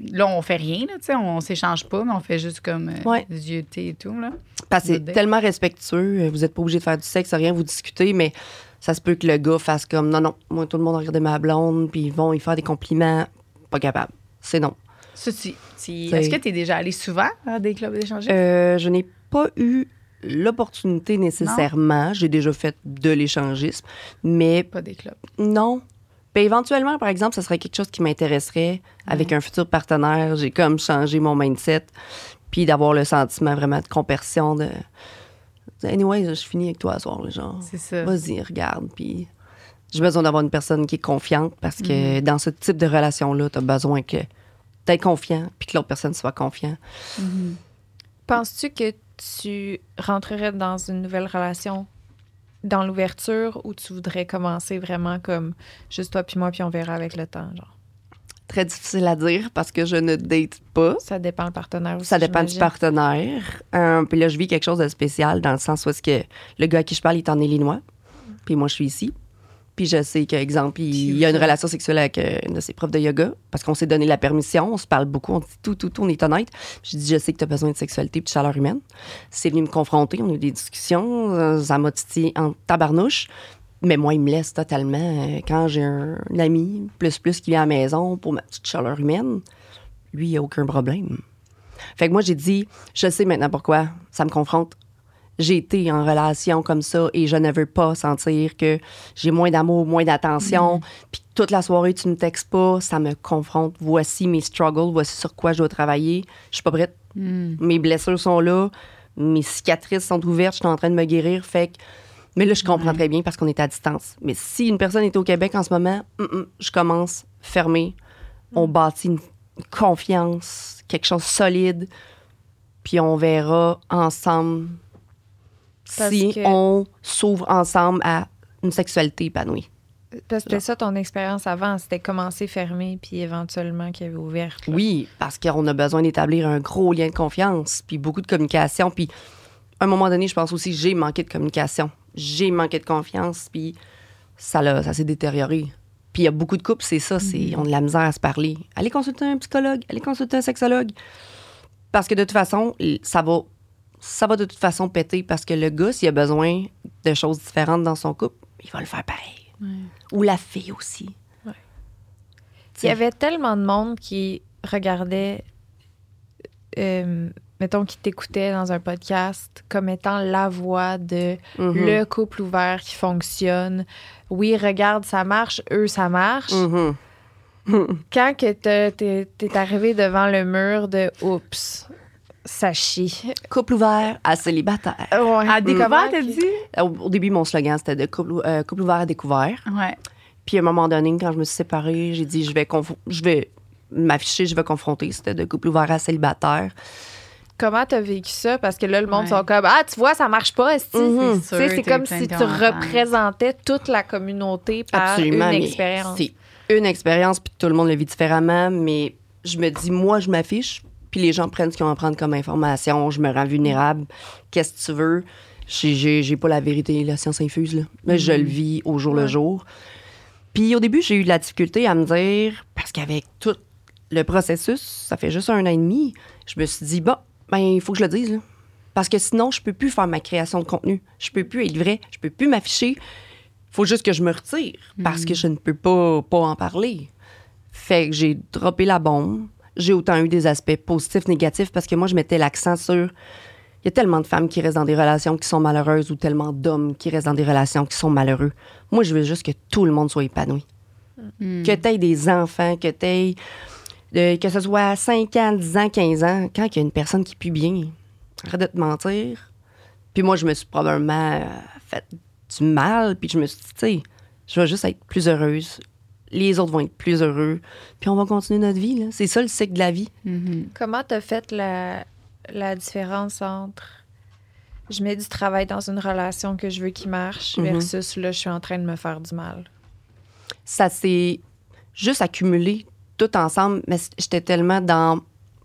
là, on fait rien, là, tu sais, on s'échange pas, mais on fait juste comme euh, Ouais. des yeux thé et tout, là. Parce que c'est Date. tellement respectueux. Vous n'êtes pas obligé de faire du sexe, rien, vous discutez, mais ça se peut que le gars fasse comme non, non, moi, tout le monde a regardé ma blonde, puis ils vont y faire des compliments. Pas capable. C'est non. Ça, tu, tu- C'est- est-ce que tu es déjà allé souvent à des clubs d'échangistes? Euh, je n'ai pas eu l'opportunité nécessairement. J'ai déjà fait de l'échangisme, mais Pas des clubs. non. Ben, éventuellement, par exemple, ça serait quelque chose qui m'intéresserait avec un futur partenaire. J'ai comme changé mon mindset, puis d'avoir le sentiment vraiment de compersion de anyway, je finis avec toi ce soir, là, genre. C'est ça. Vas-y, regarde, puis j'ai besoin d'avoir une personne qui est confiante parce que Mhm. dans ce type de relation-là, tu as besoin que d'être confiant puis que l'autre personne soit confiant. Mhm. Penses-tu que tu rentrerais dans une nouvelle relation dans l'ouverture ou tu voudrais commencer vraiment comme juste toi puis moi puis on verra avec le temps, genre? Très difficile à dire parce que je ne date pas. Ça dépend le partenaire aussi, Ça dépend du j'imagine. partenaire. Euh, puis là, je vis quelque chose de spécial dans le sens où est-ce que le gars à qui je parle, il est en Illinois. Puis moi, je suis ici. Puis je sais qu'exemple, il, il y a une relation sexuelle avec euh, une de ses profs de yoga parce qu'on s'est donné la permission, on se parle beaucoup, on dit tout, tout, tout, on est honnête. Je dis, je sais que tu as besoin de sexualité et de chaleur humaine. C'est venu me confronter, on a eu des discussions, euh, ça m'a titillé en tabarnouche. Mais moi, il me laisse totalement. euh, Quand j'ai un, un ami, plus, plus, qui vient à la maison pour ma petite chaleur humaine, lui, il n'y a aucun problème. Fait que moi, j'ai dit, je sais maintenant pourquoi ça me confronte. J'ai été en relation comme ça et je ne veux pas sentir que j'ai moins d'amour, moins d'attention. Puis toute la soirée, tu ne me textes pas, ça me confronte. Voici mes struggles, voici sur quoi je dois travailler. Je suis pas prête. Mm. Mes blessures sont là, mes cicatrices sont ouvertes, je suis en train de me guérir. Fait que... Mais là, je comprends Ouais. très bien parce qu'on est à distance. Mais si une personne est au Québec en ce moment, hum, hum, je commence fermé. On bâtit une confiance, quelque chose de solide, puis on verra ensemble Parce si que- on s'ouvre ensemble à une sexualité épanouie. Parce que c'était ça ton expérience avant, c'était commencer fermé puis éventuellement qu'il y avait ouvert. là. Oui, parce qu'on a besoin d'établir un gros lien de confiance, puis beaucoup de communication. Puis à un moment donné, je pense aussi j'ai manqué de communication. J'ai manqué de confiance, puis ça, l'a- ça s'est détérioré. Puis il y a beaucoup de couples, c'est ça, c'est, ils ont de la misère à se parler. Allez consulter un psychologue, allez consulter un sexologue. Parce que de toute façon, ça va, ça va de toute façon péter parce que le gars, s'il a besoin de choses différentes dans son couple, il va le faire pareil. Ouais. Ou la fille aussi. Ouais. T'sais. Il y avait tellement de monde qui regardait, euh, mettons, qui t'écoutait dans un podcast comme étant la voix de Mhm. le couple ouvert qui fonctionne. Oui, regarde, ça marche, eux, ça marche. Mhm. Quand que t'es, t'es, t'es arrivé devant le mur de « Oups, ça chie Couple ouvert à célibataire. ». Ouais. À découvert, Comment t'as que- dit? Au, au début, mon slogan, c'était de couple, euh, couple ouvert à découvert. Ouais. Puis à un moment donné, quand je me suis séparée, j'ai dit, je vais, conf- je vais m'afficher, je vais confronter. C'était de couple ouvert à célibataire. Comment t'as vécu ça? Parce que là, le monde Ouais. sont comme « Ah, tu vois, ça marche pas, esti. Mhm. Tu sais, c'est T'as eu comme plein si de tu commentaires. représentais toute la communauté par Absolument. une mais expérience. C'est une expérience, puis tout le monde le vit différemment. Mais je me dis, moi, je m'affiche, puis les gens prennent ce qu'ils ont à prendre comme information. Je me rends vulnérable. Qu'est-ce que tu veux? J'ai, j'ai, j'ai pas la vérité, la science infuse, là. Mais je le vis au jour le Ouais. jour. Puis au début, j'ai eu de la difficulté à me dire, parce qu'avec tout le processus, ça fait juste un an et demi, je me suis dit, bon, ben, il faut que je le dise, là. Parce que sinon, je peux plus faire ma création de contenu. Je peux plus être vrai. Je peux plus m'afficher. Faut juste que je me retire parce que je ne peux pas, pas en parler. Fait que j'ai droppé la bombe. J'ai autant eu des aspects positifs, négatifs, parce que moi, je mettais l'accent sur... Il y a tellement de femmes qui restent dans des relations qui sont malheureuses ou tellement d'hommes qui restent dans des relations qui sont malheureux. Moi, je veux juste que tout le monde soit épanoui. Mm. Que tu aies des enfants, que tu aies... de- que ce soit cinq ans, dix ans, quinze ans, quand il y a une personne qui pue bien, arrête de te mentir. Puis moi, je me suis probablement euh, fait du mal, puis je me suis dit, tu sais, je vais juste être plus heureuse. Les autres vont être plus heureux. Puis on va continuer notre vie, là. C'est ça le cycle de la vie. Mhm. Comment t'as fait la, la différence entre je mets du travail dans une relation que je veux qu'il marche Mhm. versus là, je suis en train de me faire du mal? Ça s'est juste accumulé tout ensemble, mais c- j'étais tellement dans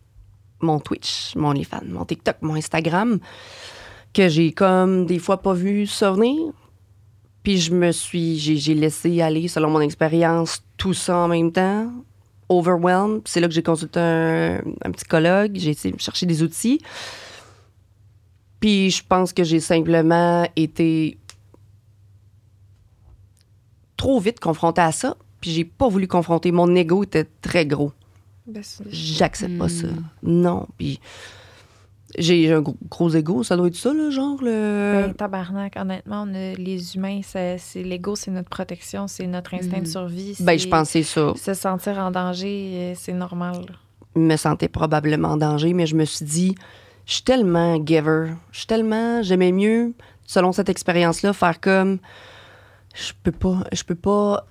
mon Twitch, mon OnlyFans, mon TikTok, mon Instagram, que j'ai comme des fois pas vu ça venir. Puis je me suis, j'ai, j'ai laissé aller, selon mon expérience, tout ça en même temps. overwhelmed. C'est là que j'ai consulté un, un psychologue. J'ai essayé de chercher des outils. Puis je pense que j'ai simplement été trop vite confrontée à ça. Puis j'ai pas voulu confronter. Mon ego était très gros. Ben, c'est- J'accepte Mm. pas ça. Non. Puis j'ai un gros, gros ego. Ça doit être ça, là, genre le... Ben, tabarnak, honnêtement, on a- les humains, ça- c'est l'ego, c'est notre protection, c'est notre instinct Mhm. de survie. Ben, c'est- je pensais ça. Se sentir en danger, euh, c'est normal. Je me sentais probablement en danger, mais je me suis dit, je suis tellement giver. Je suis tellement... J'aimais mieux, selon cette expérience-là, faire comme... Je peux pas... Je peux pas...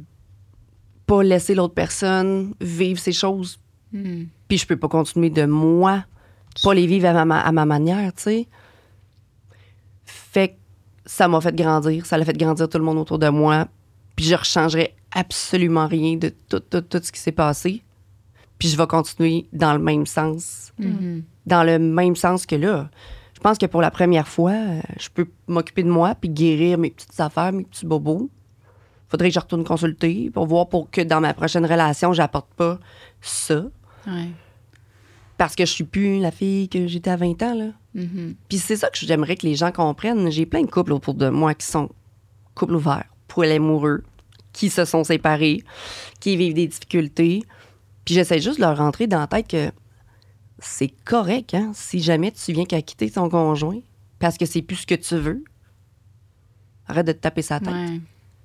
pas laisser l'autre personne vivre ces choses. Mm. Puis je peux pas continuer de moi, pas les vivre à ma, à ma manière, tu sais. Fait que ça m'a fait grandir. Ça l'a fait grandir tout le monde autour de moi. Puis je rechangerais absolument rien de tout, tout, tout ce qui s'est passé. Puis je vais continuer dans le même sens. Mhm. Dans le même sens que là. Je pense que pour la première fois, euh, je peux m'occuper de moi puis guérir mes petites affaires, mes petits bobos. Faudrait que je retourne consulter pour voir pour que dans ma prochaine relation, j'apporte pas ça. Ouais. Parce que je suis plus la fille que j'étais à vingt ans, là. Mhm. Puis c'est ça que j'aimerais que les gens comprennent. J'ai plein de couples autour de moi qui sont couples ouverts, polyamoureux, qui se sont séparés, qui vivent des difficultés. Puis j'essaie juste de leur rentrer dans la tête que c'est correct, hein, si jamais tu viens qu'à quitter ton conjoint parce que c'est plus ce que tu veux. Arrête de te taper sa tête. Ouais.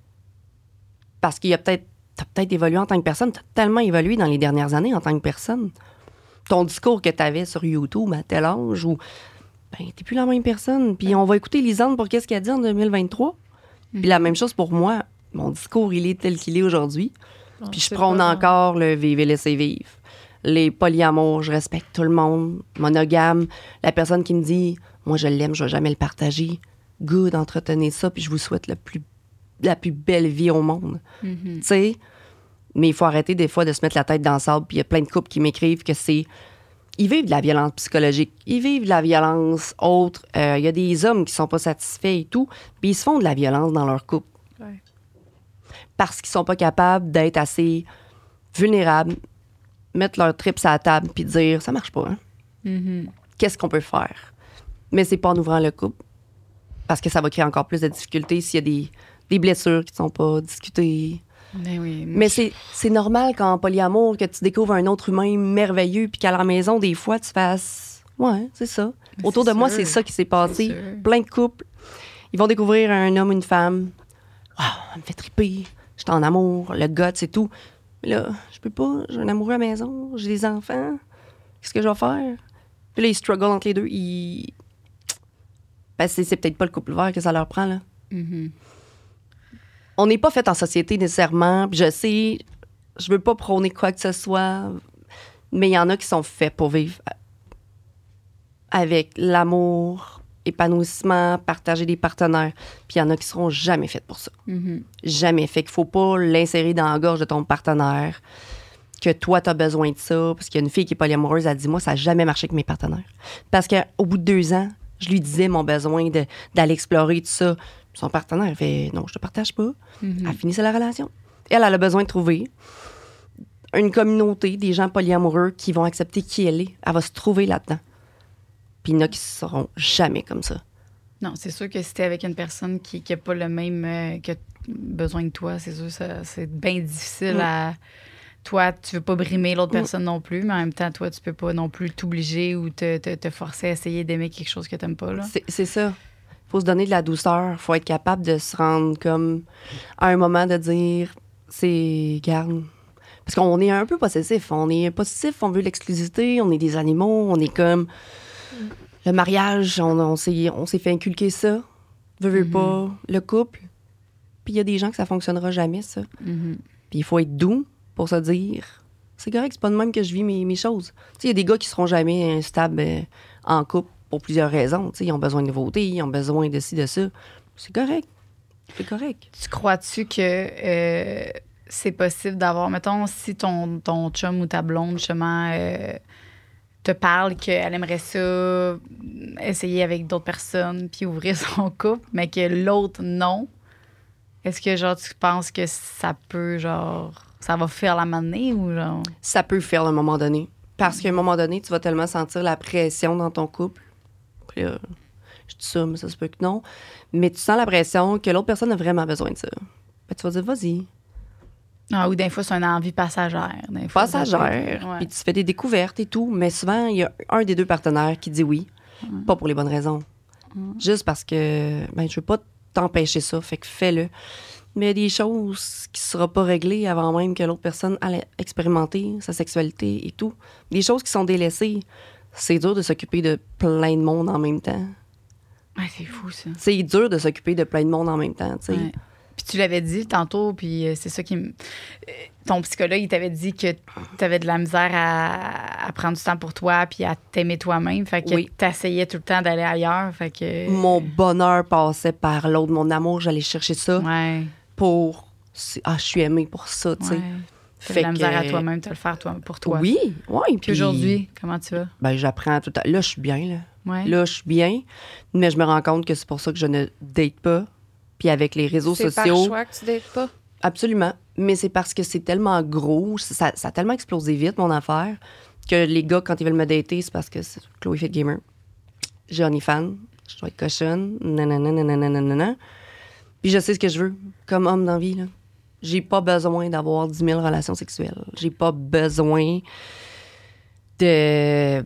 Parce qu'il y a peut-être... T'as peut-être évolué en tant que personne. T'as tellement évolué dans les dernières années en tant que personne. Ton discours que t'avais sur YouTube à tel âge ou... Ben, t'es plus la même personne. Puis on va écouter Lisanne pour qu'est-ce qu'elle dit en deux mille vingt-trois. Puis la même chose pour moi. Mon discours, il est tel qu'il est aujourd'hui. On Puis je sait prône pas, encore le vivre et laisser vivre. Les polyamours, je respecte tout le monde. Monogame, la personne qui me dit « Moi, je l'aime, je vais jamais le partager. » Good, entretenez ça, puis je vous souhaite le plus, la plus belle vie au monde. Mhm. Tu sais? Mais il faut arrêter des fois de se mettre la tête dans le sable. Puis il y a plein de couples qui m'écrivent que c'est... Ils vivent de la violence psychologique. Ils vivent de la violence autre. Euh, Il y a des hommes qui sont pas satisfaits et tout. Puis ils se font de la violence dans leur couple. Ouais. Parce qu'ils sont pas capables d'être assez vulnérables, mettre leurs trips à la table puis dire « Ça marche pas, hein? Mhm. Qu'est-ce qu'on peut faire? » Mais c'est pas en ouvrant le couple. Parce que ça va créer encore plus de difficultés s'il y a des, des blessures qui ne sont pas discutées. Ben oui. Mais c'est, c'est normal qu'en polyamour, que tu découvres un autre humain merveilleux puis qu'à la maison, des fois, tu fasses « Ouais, c'est ça. » Mais Autour c'est de moi, sûr. c'est ça qui s'est passé. C'est sûr. Plein de couples. Ils vont découvrir un homme, une femme. « Wow, elle me fait triper. Je suis en amour. Le gars, c'est tout. » Mais là, je peux pas. J'ai un amoureux à la maison. J'ai des enfants. Qu'est-ce que je vais faire? Puis là, ils struggle entre les deux. Ils... Ben, c'est, c'est peut-être pas le couple ouvert que ça leur prend, là. Mhm. On n'est pas fait en société nécessairement. Puis je sais, je veux pas prôner quoi que ce soit, mais il y en a qui sont faits pour vivre avec l'amour, épanouissement, partager des partenaires. Puis il y en a qui seront jamais faits pour ça. Mhm. Jamais. Fait qu'il faut pas l'insérer dans la gorge de ton partenaire, que toi, tu as besoin de ça. Parce qu'il y a une fille qui est polyamoureuse, elle dit, moi, ça n'a jamais marché avec mes partenaires. Parce qu'au bout de deux ans, je lui disais mon besoin de, d'aller explorer tout ça. Son partenaire, elle fait, non, je te partage pas. Mhm. Elle finissait la relation. Elle, elle a besoin de trouver une communauté, des gens polyamoureux qui vont accepter qui elle est. Elle va se trouver là-dedans. Puis il y en a qui seront jamais comme ça. Non, c'est sûr que si t'es avec une personne qui n'a pas le même euh, que besoin que toi, c'est sûr ça, c'est bien difficile Mm. à... Toi, tu veux pas brimer l'autre Mm. personne non plus, mais en même temps, toi, tu peux pas non plus t'obliger ou te, te, te forcer à essayer d'aimer quelque chose que t'aimes pas, là. C'est, c'est ça. Faut se donner de la douceur. Faut être capable de se rendre comme à un moment de dire, c'est garde. Parce qu'on est un peu possessif. On est possessif, on veut l'exclusivité, on est des animaux, on est comme... Le mariage, on, on, s'est, on s'est fait inculquer ça. Veux, veux Mhm. pas. Le couple. Puis il y a des gens que ça fonctionnera jamais, ça. Mhm. Puis il faut être doux pour se dire, c'est correct, c'est pas de même que je vis mes, mes choses. Tu sais, il y a des gars qui seront jamais stables euh, en couple pour plusieurs raisons. Tu sais, ils ont besoin de nouveautés, ils ont besoin de ci, de ça. C'est correct. C'est correct. Tu crois-tu que euh, c'est possible d'avoir, mettons, si ton, ton chum ou ta blonde, justement, euh, te parle qu'elle aimerait ça, essayer avec d'autres personnes, puis ouvrir son couple, mais que l'autre, non, est-ce que, genre, tu penses que ça peut, genre, ça va faire la manée ou genre. Ça peut faire à un moment donné. Parce qu'à un moment donné, tu vas tellement sentir la pression dans ton couple. Puis là, je dis ça, mais ça se peut que non. Mais tu sens la pression que l'autre personne a vraiment besoin de ça. Ben, tu vas dire, vas-y. Ah, ou des fois, c'est une envie passagère. Des fois, Passagère. Ouais. Puis tu fais des découvertes et tout. Mais souvent, il y a un des deux partenaires qui dit oui. Ouais. Pas pour les bonnes raisons. Ouais. Juste parce que ben, je veux pas t'empêcher ça. Fait que fais-le. Mais il y a des choses qui ne seront pas réglées avant même que l'autre personne allait expérimenter sa sexualité et tout. Des choses qui sont délaissées. C'est dur de s'occuper de plein de monde en même temps. Ouais, c'est fou, ça. C'est dur de s'occuper de plein de monde en même temps, tu sais. Ouais. Puis tu l'avais dit tantôt, puis c'est ça qui me... Ton psychologue, il t'avait dit que tu avais de la misère à, à prendre du temps pour toi puis à t'aimer toi-même. Fait que Oui. t'essayais tout le temps d'aller ailleurs. Fait que... Mon bonheur passait par l'autre. Mon amour, j'allais chercher ça Ouais. pour... c'est- Ah, je suis aimée pour ça, tu sais. Ouais. T'as de Fait la misère que- à toi-même, te le faire toi, pour toi. Oui, oui. Puis aujourd'hui, comment tu vas? Ben, j'apprends tout à... Là, je suis bien, là. Ouais. Là, je suis bien, mais je me rends compte que c'est pour ça que je ne date pas. Puis avec les réseaux C'est sociaux... par choix que tu dates pas. Absolument. Mais c'est parce que c'est tellement gros, ça, ça a tellement explosé vite, mon affaire, que les gars, quand ils veulent me dater, c'est parce que c'est Chloé Fit Gamer. J'ai OnlyFans, je dois être cochonne, nanana, nanana, nanana. Puis je sais ce que je veux, comme homme dans la vie, là. J'ai pas besoin d'avoir dix mille relations sexuelles. J'ai pas besoin de...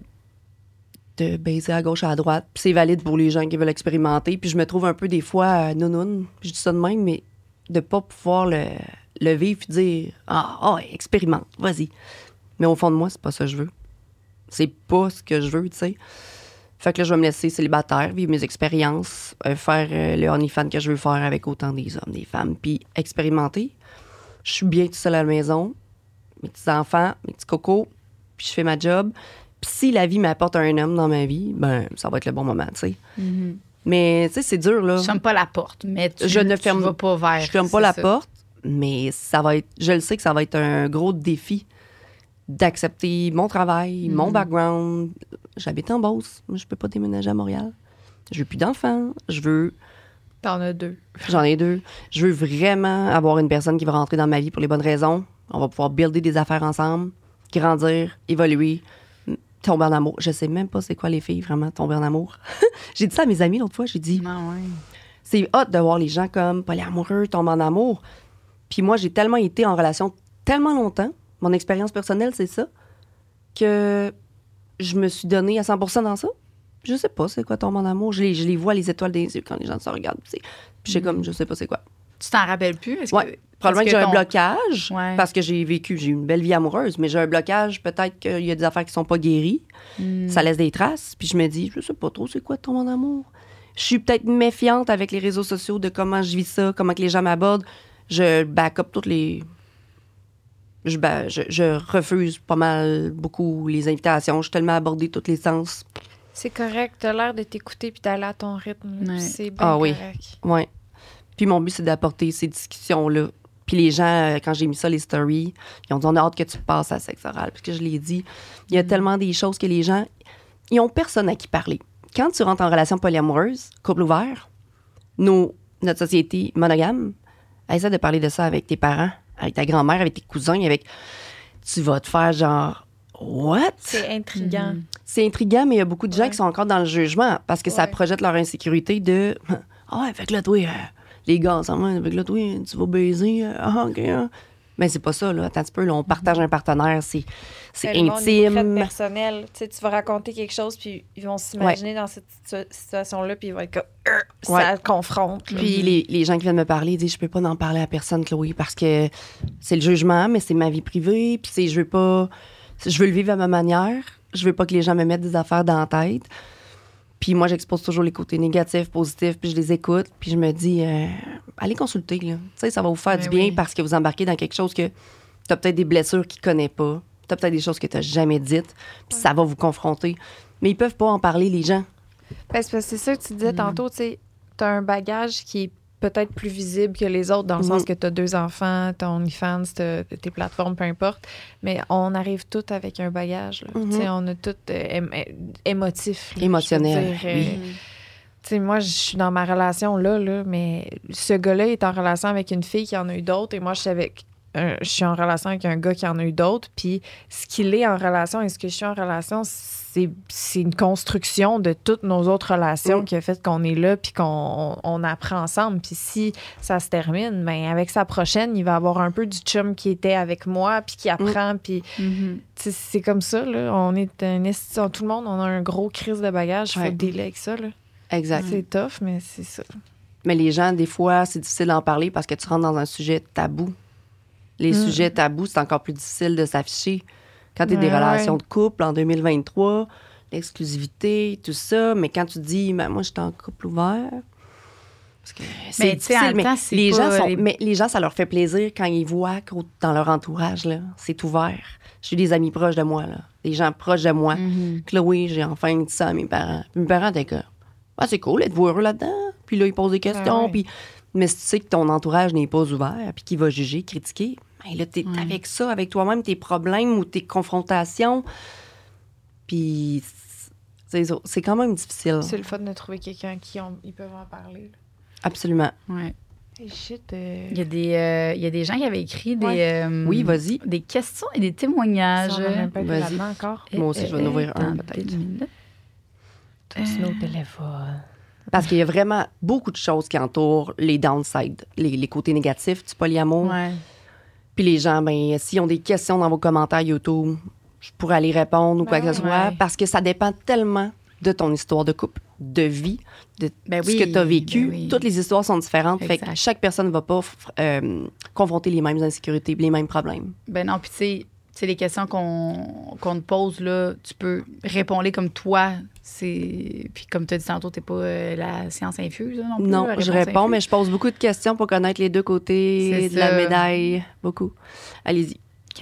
de baiser à gauche, à droite. Puis c'est valide pour les gens qui veulent expérimenter. Puis je me trouve un peu des fois euh, nounoune. Puis je dis ça de même, mais de pas pouvoir le, le vivre et dire « Ah, ah, expérimente, vas-y. » Mais au fond de moi, c'est pas ça que je veux. C'est pas ce que je veux, tu sais. Fait que là, je vais me laisser célibataire, vivre mes expériences, euh, faire euh, le OnlyFans que je veux faire avec autant des hommes, des femmes, puis expérimenter. Je suis bien tout seul à la maison, mes petits-enfants, mes petits cocos, puis je fais ma job. Puis si la vie m'apporte un homme dans ma vie, ben ça va être le bon moment, tu sais. Mm-hmm. Mais, tu sais, c'est dur, là. Je ferme pas la porte, mais tu, Je ne tu ferme- vas pas vers. Je ferme pas c'est la ça. porte, mais ça va être... Je le sais que ça va être un gros défi d'accepter mon travail, Mm. mon background. J'habite en Beauce. Moi, je peux pas déménager à Montréal. Je veux plus d'enfants. Je veux... T'en as deux. J'en ai deux. Je veux vraiment avoir une personne qui va rentrer dans ma vie pour les bonnes raisons. On va pouvoir builder des affaires ensemble, grandir, évoluer, tomber en amour. Je sais même pas c'est quoi les filles, vraiment, tomber en amour. J'ai dit ça à mes amis l'autre fois. J'ai dit, Non, ouais. c'est hot de voir les gens comme polyamoureux, tomber en amour. Puis moi, j'ai tellement été en relation tellement longtemps, mon expérience personnelle, c'est ça, que je me suis donnée à cent pour cent dans ça. Je sais pas c'est quoi tomber en amour. Je les, je les vois, les étoiles des yeux, quand les gens se regardent. tu sais. Puis j'ai comme, je sais pas c'est quoi. Tu t'en rappelles plus? Est-ce Ouais. que, Probablement que est-ce j'ai un ton- blocage, Ouais. parce que j'ai vécu, j'ai eu une belle vie amoureuse, mais j'ai un blocage, peut-être qu'il y a des affaires qui sont pas guéries. Hmm. Ça laisse des traces. Puis je me dis, je sais pas trop c'est quoi tomber en amour. Je suis peut-être méfiante avec les réseaux sociaux de comment je vis ça, comment que les gens m'abordent. Je back up toutes les... Je, ba- je, je refuse pas mal, beaucoup les invitations. Je suis tellement abordée tous les sens. C'est correct. T'as l'air de t'écouter puis d'aller à ton rythme. Ouais. C'est bien Ah oui. correct. Ouais. Puis mon but, c'est d'apporter ces discussions-là. Puis les gens, euh, quand j'ai mis ça, les stories, ils ont dit, on a hâte que tu passes à sexe oral. Parce que je l'ai dit, il y a tellement des choses que les gens, ils ont personne à qui parler. Quand tu rentres en relation polyamoureuse, couple ouvert, nous, notre société monogame, essaie de parler de ça avec tes parents, avec ta grand-mère, avec tes cousins, avec... Tu vas te faire genre... What? C'est intriguant. Mhm. C'est intriguant, mais il y a beaucoup de gens Ouais. qui sont encore dans le jugement parce que ça Ouais. projette leur insécurité de ah ouais, fait que là, toi, euh, les gars ensemble, fait que là, toi, tu vas baiser. euh, Ah, OK. Hein. Mais c'est pas ça, là. Attends un petit peu, là, on partage un partenaire, c'est, c'est Le monde est très intime. personnel. Tu sais, tu vas raconter quelque chose, puis ils vont s'imaginer dans cette situa- situation-là, puis ils vont être comme... Euh, Ça Ouais. le confronte. là. Puis les, les gens qui viennent me parler disent je peux pas en parler à personne, Chloé, parce que c'est le jugement, mais c'est ma vie privée, puis c'est je veux pas. Je veux le vivre à ma manière. Je veux pas que les gens me mettent des affaires dans la tête. Puis moi, j'expose toujours les côtés négatifs, positifs, puis je les écoute, puis je me dis, euh, allez consulter, là. Tu sais, ça va vous faire Ben du bien oui. parce que vous embarquez dans quelque chose que t'as peut-être des blessures qu'ils connaissent pas, t'as peut-être des choses que t'as jamais dites, puis ça va vous confronter. Mais ils peuvent pas en parler, les gens. Ben, c'est parce que c'est ça que tu disais Mm. tantôt, tu sais, t'as un bagage qui est peut-être plus visible que les autres, dans le Mhm. sens que t'as deux enfants, t'as OnlyFans, t'as tes plateformes, peu importe, mais on arrive tous avec un bagage, là. Mhm. Tu sais, on a tout euh, ém- é- émotif. là, Émotionnel, je veux dire, euh, oui. Tu sais, moi, je suis dans ma relation là, là, mais ce gars-là est en relation avec une fille qui en a eu d'autres, et moi, je suis avec euh, je suis en relation avec un gars qui en a eu d'autres, puis ce qu'il est en relation et ce que je suis en relation, c'est, c'est une construction de toutes nos autres relations Mm. qui a fait qu'on est là puis qu'on on, on apprend ensemble. Puis si ça se termine, ben avec sa prochaine, il va avoir un peu du chum qui était avec moi puis qui apprend. Puis Mhm. tu sais, c'est comme ça, là. On est un esti- tout le monde, on a un gros crise de bagages. Il Ouais. faut dealer avec ça, là. Exact. C'est tough, mais c'est ça. Mais les gens, des fois, c'est difficile d'en parler parce que tu rentres dans un sujet tabou. Les Mm. sujets tabous, c'est encore plus difficile de s'afficher. Quand tu as des Ouais, relations ouais. de couple en deux mille vingt-trois, l'exclusivité, tout ça, mais quand tu dis, ben, moi, je suis en couple ouvert. Parce que c'est Mais tu sais, en difficile, même mais temps, c'est les pas gens sont, les- mais les gens, ça leur fait plaisir quand ils voient que dans leur entourage, là, c'est ouvert. J'ai des amis proches de moi, là, des gens proches de moi. Mhm. Chloé, j'ai enfin dit ça à mes parents. Puis mes parents étaient comme, ah, c'est cool, êtes-vous heureux là-dedans? Puis là, ils posent des questions. Ah ouais. Puis... Mais si tu sais que ton entourage n'est pas ouvert, puis qu'il va juger, critiquer, ben là, t'es Ouais. avec ça, avec toi-même, tes problèmes ou tes confrontations. Puis c'est, c'est quand même difficile. C'est le fun de trouver quelqu'un qui on, ils peuvent en parler. là. Absolument. Ouais. Hey, shit. euh, Il y a des, euh, il y a des gens qui avaient écrit des, Ouais. euh, Oui, vas-y. des questions et des témoignages. ça, on a même pas été Vas-y. là-dedans encore. Moi aussi, je vais en ouvrir un, Dans peut-être. deux minutes. Tous nos téléphones. Parce qu'il y a vraiment beaucoup de choses qui entourent les downsides, les, les côtés négatifs du polyamour. Ouais. Puis les gens, ben, s'ils ont des questions dans vos commentaires YouTube, je pourrais aller répondre ou quoi Ben que ce ouais. soit, Ouais. parce que ça dépend tellement de ton histoire de couple, de vie, de Ben ce oui, que tu as vécu. ben oui. Toutes les histoires sont différentes. Fait que Exact. chaque personne ne va pas f- euh, confronter les mêmes insécurités, les mêmes problèmes. Ben non, puis tu sais, tu sais, les questions qu'on qu'on te pose, là, tu peux répondre comme toi. C'est... Puis comme tu as dit tantôt, t'es pas euh, la science infuse, là, non plus. Non, la je réponse réponds, infuse. mais je pose beaucoup de questions pour connaître les deux côtés C'est de la ça. médaille. Beaucoup. Allez-y.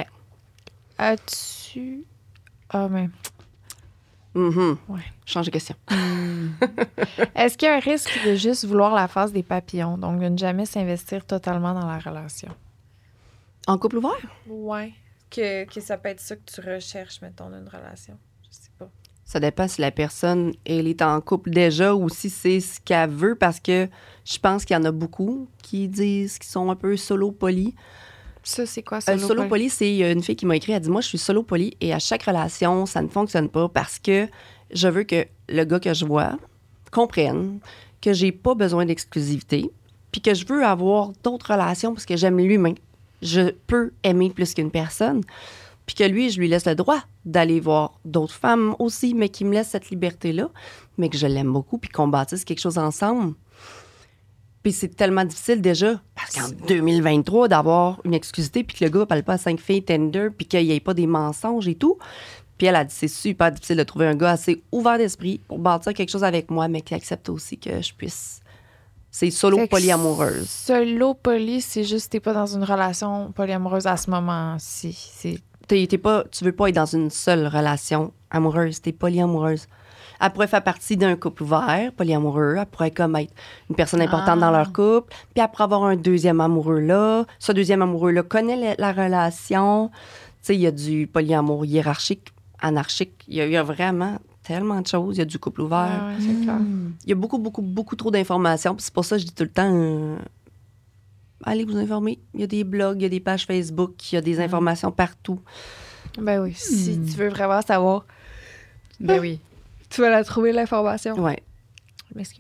As-tu. Ah, mais. Mhm. Ouais. Change de question. Hmm. Est-ce qu'il y a un risque de juste vouloir la phase des papillons, donc de ne jamais s'investir totalement dans la relation? En couple ouvert? Ouais. Que, que ça peut être ça que tu recherches, mettons, d'une relation. Je sais pas. Ça dépend si la personne, elle est en couple déjà ou si c'est ce qu'elle veut, parce que je pense qu'il y en a beaucoup qui disent qu'ils sont un peu solo poly. Ça, c'est quoi, Euh, solo, solo poly? poly, c'est euh, une fille qui m'a écrit, elle dit, moi, je suis solo poly et à chaque relation, ça ne fonctionne pas parce que je veux que le gars que je vois comprenne que j'ai pas besoin d'exclusivité puis que je veux avoir d'autres relations parce que j'aime l'humain. Je peux aimer plus qu'une personne. Puis que lui, je lui laisse le droit d'aller voir d'autres femmes aussi, mais qui me laisse cette liberté-là, mais que je l'aime beaucoup, puis qu'on bâtisse quelque chose ensemble. Puis c'est tellement difficile déjà, parce qu'en deux mille vingt-trois, d'avoir une exclusivité, puis que le gars ne parle pas à cinq filles Tinder, puis qu'il n'y ait pas des mensonges et tout. Puis elle a dit, c'est super difficile de trouver un gars assez ouvert d'esprit pour bâtir quelque chose avec moi, mais qui accepte aussi que je puisse... C'est solo Fait que polyamoureuse. Solo poly, c'est juste que t'es pas dans une relation polyamoureuse à ce moment-ci. C'est... T'es, t'es pas, tu veux pas être dans une seule relation amoureuse, t'es polyamoureuse. Elle pourrait faire partie d'un couple ouvert, polyamoureux. Elle pourrait comme être une personne importante Ah. dans leur couple. Puis après avoir un deuxième amoureux là, ce deuxième amoureux-là connaît la, la relation. Tu sais, il y a du polyamour hiérarchique, anarchique. Il y, a- il y a vraiment tellement de choses. Il y a du couple ouvert. Ouais, ouais, c'est clair. Il y a beaucoup, beaucoup, beaucoup trop d'informations. Puis c'est pour ça que je dis tout le temps, euh, allez vous informer. Il y a des blogs, il y a des pages Facebook, il y a des informations partout. Ben oui, si Hmm. tu veux vraiment savoir, Ben oui. tu vas la trouver, l'information. Ouais. Je m'excuse.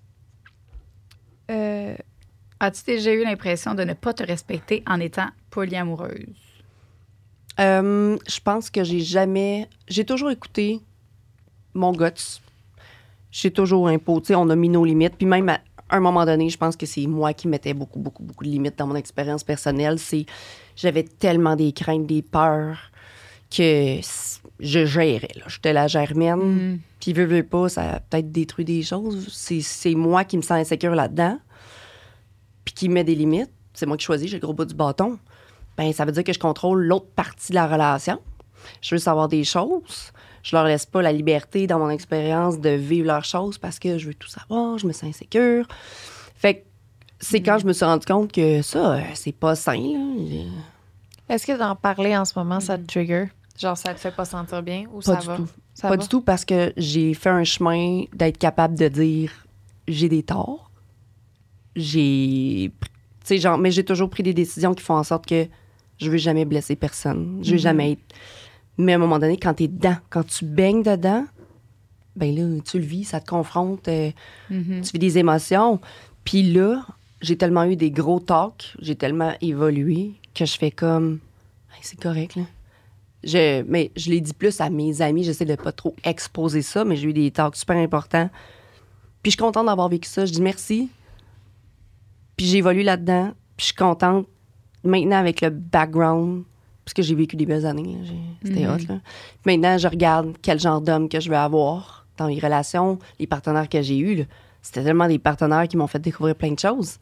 Euh, As-tu déjà eu l'impression de ne pas te respecter en étant polyamoureuse? Euh, je pense que j'ai jamais... J'ai toujours écouté mon guts. J'ai toujours imposé. Tu sais, on a mis nos limites. Puis même à un moment donné, je pense que c'est moi qui mettais beaucoup, beaucoup, beaucoup de limites dans mon expérience personnelle. C'est... J'avais tellement des craintes, des peurs que je gérais. Là. J'étais la germaine. Mm. Puis veux, veux pas, ça a peut-être détruit des choses. C'est, c'est moi qui me sens insécure là-dedans. Puis qui met des limites. C'est moi qui choisis, j'ai le gros bout du bâton. Ben, ça veut dire que je contrôle l'autre partie de la relation. Je veux savoir des choses. Je leur laisse pas la liberté dans mon expérience de vivre leurs choses parce que je veux tout savoir, je me sens insécure. Fait que c'est quand je me suis rendu compte que ça, euh, c'est pas sain, là. Est-ce que d'en parler en ce moment, ça te trigger? Genre, ça te fait pas sentir bien ou Pas ça du va? tout. Ça Pas va? du tout parce que j'ai fait un chemin d'être capable de dire j'ai des torts. J'ai. Tu sais, genre, mais j'ai toujours pris des décisions qui font en sorte que Je veux jamais blesser personne. Je veux Mm-hmm. jamais être... Mais à un moment donné, quand t'es dedans, quand tu baignes dedans, ben là, tu le vis, ça te confronte, euh, Mm-hmm. tu vis des émotions. Puis là, j'ai tellement eu des gros talks, j'ai tellement évolué que je fais comme... Hey, c'est correct, là. Je, mais je l'ai dit plus à mes amis, j'essaie de pas trop exposer ça, mais j'ai eu des talks super importants. Puis je suis contente d'avoir vécu ça. Je dis merci. Puis j'ai évolué là-dedans. Puis je suis contente maintenant avec le background, parce que j'ai vécu des belles années. là. J'ai- C'était Mhm. hot, là. Puis maintenant, je regarde quel genre d'homme que je veux avoir dans les relations, les partenaires que j'ai eus. là. C'était tellement des partenaires qui m'ont fait découvrir plein de choses.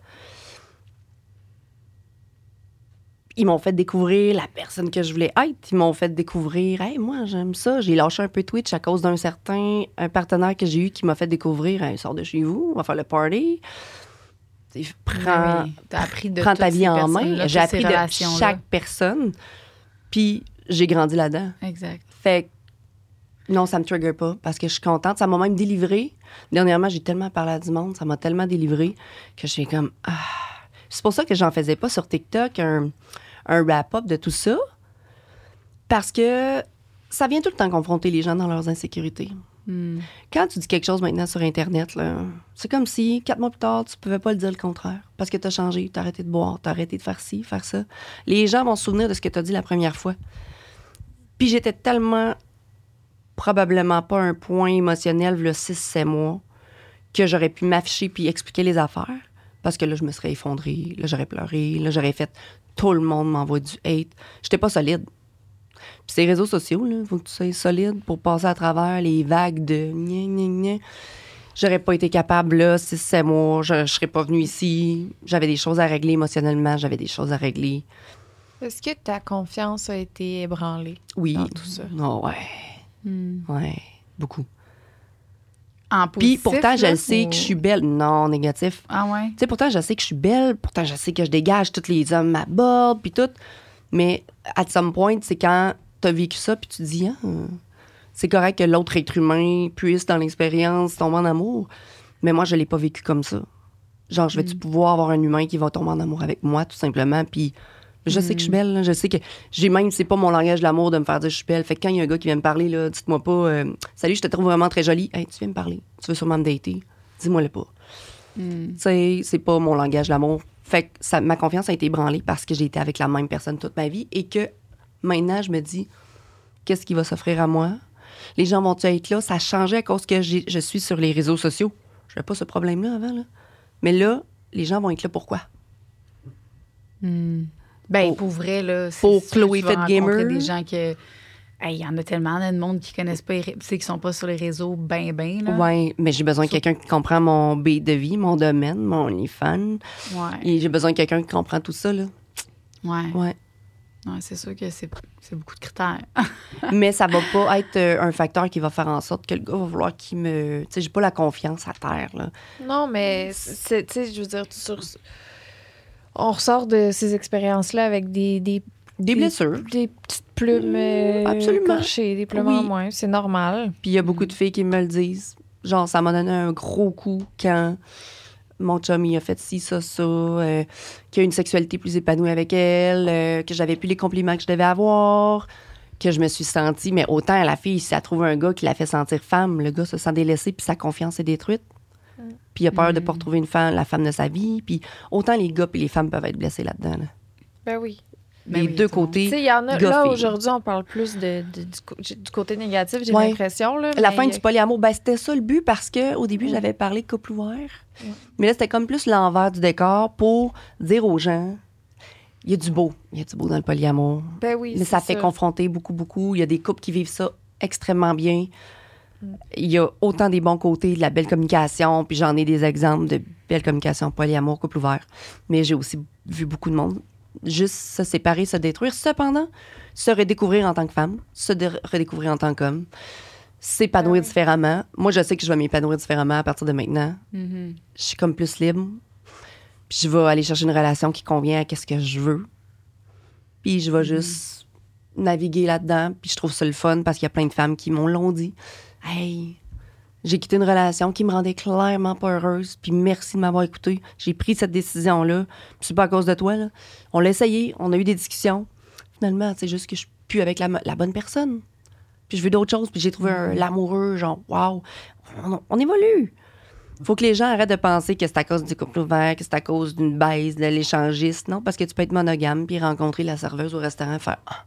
Ils m'ont fait découvrir la personne que je voulais être. Ils m'ont fait découvrir, hey, moi, j'aime ça. J'ai lâché un peu Twitch à cause d'un certain un partenaire que j'ai eu qui m'a fait découvrir, hey, sors de chez vous, on va faire le party. Tu sais, Prends, Oui, t'as appris de prends toutes ta ces vie en main. personnes-là, J'ai toutes ces appris de relations-là. chaque personne. Puis j'ai grandi là-dedans. Exact. Fait que non, ça me trigger pas parce que je suis contente. Ça m'a même délivré. Dernièrement, j'ai tellement parlé à du monde, ça m'a tellement délivré que je suis comme... Ah. C'est pour ça que j'en faisais pas sur TikTok un, un wrap-up de tout ça. Parce que ça vient tout le temps confronter les gens dans leurs insécurités. Hmm. Quand tu dis quelque chose maintenant sur Internet, là, c'est comme si, quatre mois plus tard, tu pouvais pas le dire le contraire. Parce que tu as changé, tu as arrêté de boire, tu as arrêté de faire ci, faire ça. Les gens vont se souvenir de ce que tu as dit la première fois. Puis j'étais tellement, probablement pas un point émotionnel, le six sept mois, que j'aurais pu m'afficher puis expliquer les affaires. Parce que là, je me serais effondrée, là, j'aurais pleuré, là, j'aurais fait... Tout le monde m'envoie du hate. J'étais pas solide. Puis ces réseaux sociaux, il faut que tu sois solide pour passer à travers les vagues de gna gna gna. J'aurais pas été capable, là, six sept mois, je, je serais pas venue ici. J'avais des choses à régler émotionnellement, j'avais des choses à régler. Est-ce que ta confiance a été ébranlée Oui. dans tout ça? Oh, ouais, Hmm. ouais, beaucoup. En Puis positif, pourtant, je là, le sais ou- que je suis belle. Non, négatif. Ah ouais? Tu sais, pourtant, je sais que je suis belle, pourtant, je sais que je dégage, tous les hommes m'abordent, puis tout. Mais, at some point, c'est quand t'as vécu ça, puis tu te dis, ah, c'est correct que l'autre être humain puisse, dans l'expérience, tomber en amour. Mais moi, je l'ai pas vécu comme ça. Genre, je vais-tu pouvoir avoir un humain qui va tomber en amour avec moi, tout simplement, puis je sais que je suis belle, là. Je sais que j'ai même, c'est pas mon langage de l'amour de me faire dire que je suis belle. Fait que quand il y a un gars qui vient me parler, là, dites-moi pas, euh, salut, je te trouve vraiment très jolie. Hey, tu viens me parler. Tu veux sûrement me dater. Dis-moi-le pas. Hmm. Tu sais, c'est pas mon langage de l'amour. Fait que ça, ma confiance a été ébranlée parce que j'ai été avec la même personne toute ma vie et que maintenant, je me dis, qu'est-ce qui va s'offrir à moi? Les gens vont-tu être là? Ça a changé à cause que j'ai- je suis sur les réseaux sociaux. Je n'avais pas ce problème-là avant, là. Mais là, les gens vont être là pourquoi? Hmm. Ben, Pour- pour vrai, là, c'est pour sûr Chloé que tu vas Fit rencontrer Gamer. des gens que... Hey, il y en a tellement là, de monde qui connaissent pas, les ré- tu sais, qui sont pas sur les réseaux ben, ben, là. Oui, mais j'ai besoin de quelqu'un qui comprend mon beat de vie, mon domaine, mon OnlyFans. Ouais. Et j'ai besoin de quelqu'un qui comprend tout ça, là. Ouais. Ouais. Ouais, c'est sûr que c'est c'est beaucoup de critères. Mais ça va pas être euh, un facteur qui va faire en sorte que le gars va vouloir qu'il me... Tu sais, j'ai pas la confiance à terre, là. Non, mais c'est, tu sais, je veux dire, sur, on ressort de ces expériences-là avec des, des, Des blessures. des petites plumes euh, Absolument. écorchées, des plumes en Oui. moins. C'est normal. Puis il y a beaucoup de filles qui me le disent. Genre, ça m'a donné un gros coup quand mon chum, il a fait ci, ça, ça, euh, qu'il y a une sexualité plus épanouie avec elle, euh, que j'avais plus les compliments que je devais avoir, que je me suis sentie... Mais autant la fille, si elle trouve un gars qui la fait sentir femme, le gars se sent délaissé puis sa confiance est détruite. Puis il a peur de pas retrouver une femme, la femme de sa vie. Puis autant les gars puis les femmes peuvent être blessés là-dedans. là. Ben oui. Ben Les oui, deux tout le monde. Tu côtés. sais, il y en a. gars, Là, filles. aujourd'hui, on parle plus de, de- du, co- du côté négatif, j'ai Ouais. l'impression. Là, La mais fin il y du a- polyamour, ben, c'était ça le but parce que au début, j'avais parlé de couple ouvert. Mais là, c'était comme plus l'envers du décor pour dire aux gens il y a du beau. Il y a du beau dans le polyamour. Ben oui. Mais c'est ça fait confronter beaucoup, beaucoup. Il y a des couples qui vivent ça extrêmement bien. Il y a autant des bons côtés, de la belle communication, puis j'en ai des exemples de belle communication, polyamour, couple ouvert. Mais j'ai aussi vu beaucoup de monde juste se séparer, se détruire. Cependant, se redécouvrir en tant que femme, se dé- redécouvrir en tant qu'homme, s'épanouir différemment. Moi, je sais que je vais m'épanouir différemment à partir de maintenant. Mhm. Je suis comme plus libre. Puis je vais aller chercher une relation qui convient à ce que je veux. Puis je vais juste naviguer là-dedans. Puis je trouve ça le fun parce qu'il y a plein de femmes qui m'ont l'ont dit. Hey, j'ai quitté une relation qui me rendait clairement pas heureuse. Puis merci de m'avoir écoutée. J'ai pris cette décision-là. Puis c'est pas à cause de toi, là. On l'a essayé, on a eu des discussions. finalement. C'est juste que je suis plus avec la, la bonne personne. Puis je veux d'autres choses. Puis j'ai trouvé un, l'amoureux, genre, wow, on, on évolue. Faut que les gens arrêtent de penser que c'est à cause du couple ouvert, que c'est à cause d'une baisse, de l'échangiste. Non, parce que tu peux être monogame puis rencontrer la serveuse au restaurant et faire ah,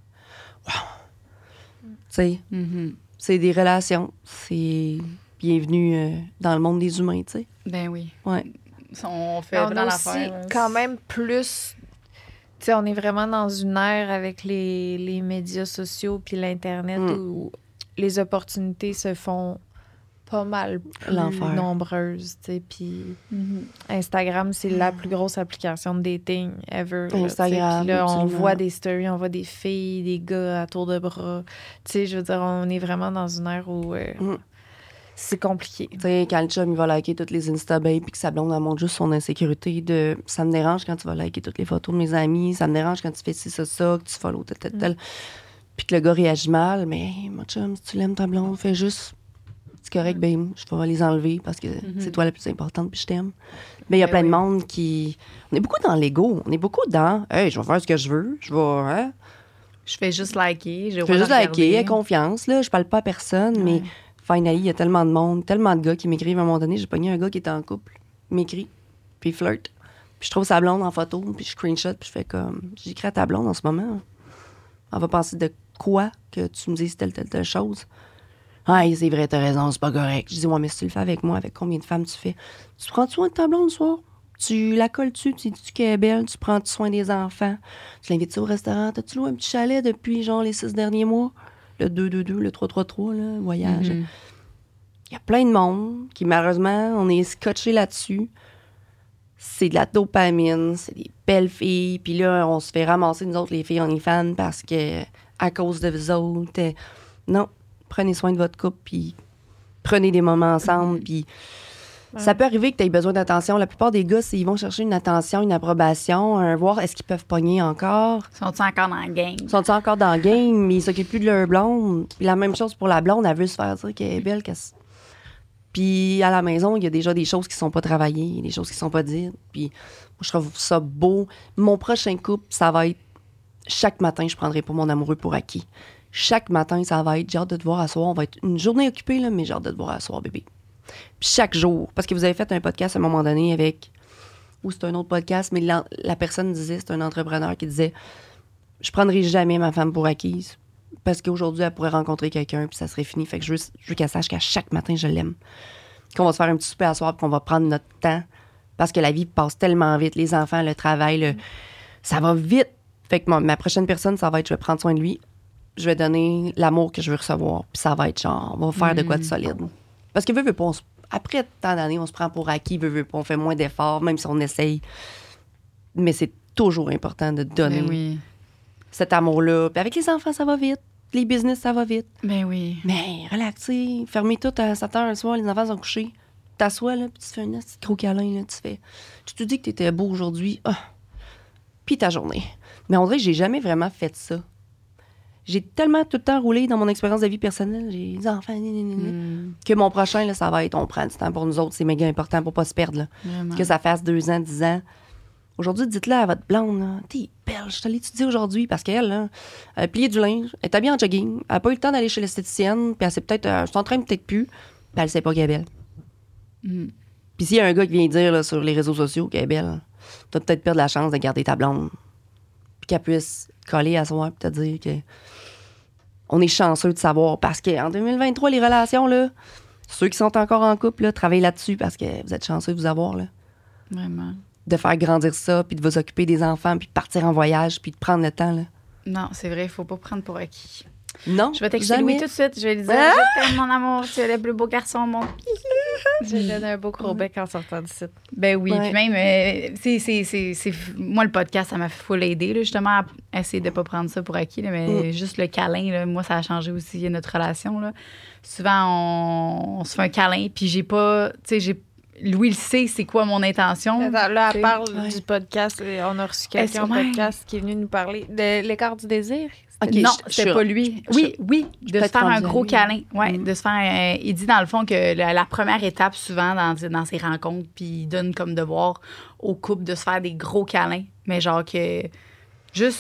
wow. Tu sais, Mm-hmm. c'est des relations. C'est bienvenue euh, dans le monde des humains, tu sais. Ben oui. Ouais. On fait on dans a aussi l'affaire. quand même plus... Tu sais, on est vraiment dans une ère avec les, les médias sociaux puis l'Internet Mm. où les opportunités se font pas mal plus L'enfer. nombreuses, tu sais, puis Mhm. Instagram, c'est la plus grosse application de dating ever. là, tu sais. Instagram, Puis là, on absolument. voit des stories, on voit des filles, des gars à tour de bras. Tu sais, je veux dire, on est vraiment dans une ère où euh, Mm. c'est compliqué. Tu sais, quand le chum, il va liker toutes les Insta-babes puis que sa blonde, elle montre juste son insécurité de « ça me dérange quand tu vas liker toutes les photos de mes amis, ça me dérange quand tu fais ci, ça, ça, que tu follow tel, tel, tel. Puis que le gars réagit mal. Mais hey, mon chum, si tu l'aimes ta blonde, fais juste... C'est correct, babe, je vais les enlever parce que c'est toi la plus importante puis je t'aime. Mais il y a Ben plein oui. de monde qui... On est beaucoup dans l'ego. On est beaucoup dans « hey, je vais faire ce que je veux, je vais... Hein? Je fais juste liker. Je fais juste liker, aie confiance, là. Je parle pas à personne, Ouais. mais finally, il y a tellement de monde, tellement de gars qui m'écrivent à un moment donné. J'ai pogné un gars qui était en couple, il m'écrit, puis il flirte. Puis je trouve sa blonde en photo, puis je screenshot, puis je fais comme... J'écris à ta blonde en ce moment. Elle va penser de quoi que tu me dises telle, telle, telle chose. Ah, c'est vrai, t'as raison, c'est pas correct. Je dis, ouais, mais si tu le fais avec moi, avec combien de femmes tu fais? Tu prends soin de ta blonde le soir? Tu la colles-tu? Tu dis qu'elle est belle? Tu prends soin des enfants? Tu l'invites-tu au restaurant? T'as-tu loué un petit chalet depuis, genre, les six derniers mois? Le deux deux deux, le trois trois trois, là, voyage. Mhm. Il y a plein de monde qui, malheureusement, on est scotché là-dessus. C'est de la dopamine, c'est des belles filles. Puis là, on se fait ramasser, nous autres, les filles, on est fans parce que, à cause de vous autres, euh, non, prenez soin de votre couple, puis prenez des moments ensemble, puis ça peut arriver que tu aies besoin d'attention. La plupart des gars, c'est ils vont chercher une attention, une approbation, un, voir est-ce qu'ils peuvent pogner encore. Sont-ils encore dans la game? Sont-ils encore dans le game, mais ils s'occupent plus de leur blonde. Puis la même chose pour la blonde, elle veut se faire dire qu'elle est belle. qu'elle s- Puis à la maison, il y a déjà des choses qui sont pas travaillées, des choses qui sont pas dites. Puis moi, je trouve ça beau. Mon prochain couple, ça va être chaque matin, je prendrai pas mon amoureux pour acquis. Chaque matin, ça va être j'ai hâte de te voir à soir. On va être une journée occupée, là, mais j'ai hâte de te voir à soir, bébé. Puis chaque jour, parce que vous avez fait un podcast à un moment donné avec, ou c'est un autre podcast, mais la, la personne disait, c'est un entrepreneur qui disait, je prendrai jamais ma femme pour acquise parce qu'aujourd'hui, elle pourrait rencontrer quelqu'un puis ça serait fini. Fait que je veux, je veux qu'elle sache qu'à chaque matin, je l'aime. Qu'on va se faire un petit souper à soir puis qu'on va prendre notre temps parce que la vie passe tellement vite. Les enfants, le travail, le... ça va vite. Fait que ma, ma prochaine personne, ça va être, je vais prendre soin de lui. Je vais donner l'amour que je veux recevoir. Puis ça va être genre, on va faire de quoi de solide. Parce que veut, veut pas, on se- après tant d'années, on se prend pour acquis, veut, veut pas, on fait moins d'efforts, même si on essaye. Mais c'est toujours important de donner Ben oui. cet amour-là. Puis avec les enfants, ça va vite. Les business, ça va vite. Ben oui. Mais relaxez, fermez tout à sept heures le soir, les enfants sont couchés. T'assois, là, puis tu fais un petit gros câlin, là, tu fais... Tu te dis que t'étais beau aujourd'hui. Ah. Puis ta journée. Mais on dirait que j'ai jamais vraiment fait ça. J'ai tellement tout le temps roulé dans mon expérience de vie personnelle. J'ai des enfants, gna, gna, gna, gna, Mm, que mon prochain, là, ça va être, on prend du temps pour nous autres. C'est méga important pour pas se perdre, là. vraiment. Que ça fasse deux ans, dix ans. Aujourd'hui, dites-le à votre blonde, là, t'es belle, je te l'étudie aujourd'hui parce qu'elle, là, elle a plié du linge, elle est habillée en jogging, elle n'a pas eu le temps d'aller chez l'esthéticienne, puis elle sait peut-être, euh, je t'entraîne peut-être plus, puis elle sait pas qu'elle est belle. Mm. Puis s'il y a un gars qui vient dire là, sur les réseaux sociaux qu'elle est belle, t'as peut-être perdre la chance de garder ta blonde, puis qu'elle puisse coller à soi, puis te dire que on est chanceux de savoir, parce qu'en deux mille vingt-trois, les relations, là, ceux qui sont encore en couple, là, travaillent là-dessus parce que vous êtes chanceux de vous avoir, là. Vraiment. De faire grandir ça, puis de vous occuper des enfants, puis de partir en voyage, puis de prendre le temps, là. Non, c'est vrai, il faut pas prendre pour acquis. Non, Je vais texter jamais. Louis tout de suite. Je vais lui dire Ah! je t'aime, mon amour. Tu es le plus beau garçon au monde. Je vais donner un beau gros bec en sortant du site. Ben oui, Ouais. puis même, euh, c'est, c'est, c'est, c'est- moi, le podcast, ça m'a full aidé, là, justement, à essayer de pas prendre ça pour acquis, là, mais Mm. juste le câlin, là, moi, ça a changé aussi notre relation. Là. Souvent, on, on se fait un câlin, puis j'ai pas, tu sais, j'ai, Louis le sait, c'est quoi mon intention. Attends, là, tu sais. elle parle Ouais. du podcast. et On a reçu quelqu'un au Est-ce- ouais. podcast qui est venu nous parler de l'écart du désir. Ok, non, je- je c'était suis- pas lui. je- Oui, oui, de se peut-être faire un rendue à gros lui. câlin. Ouais, Mm. de se faire. euh, il dit dans le fond que la, la première étape, souvent, dans, dans ses rencontres, puis il donne comme devoir au couple de se faire des gros câlins. Mais genre que juste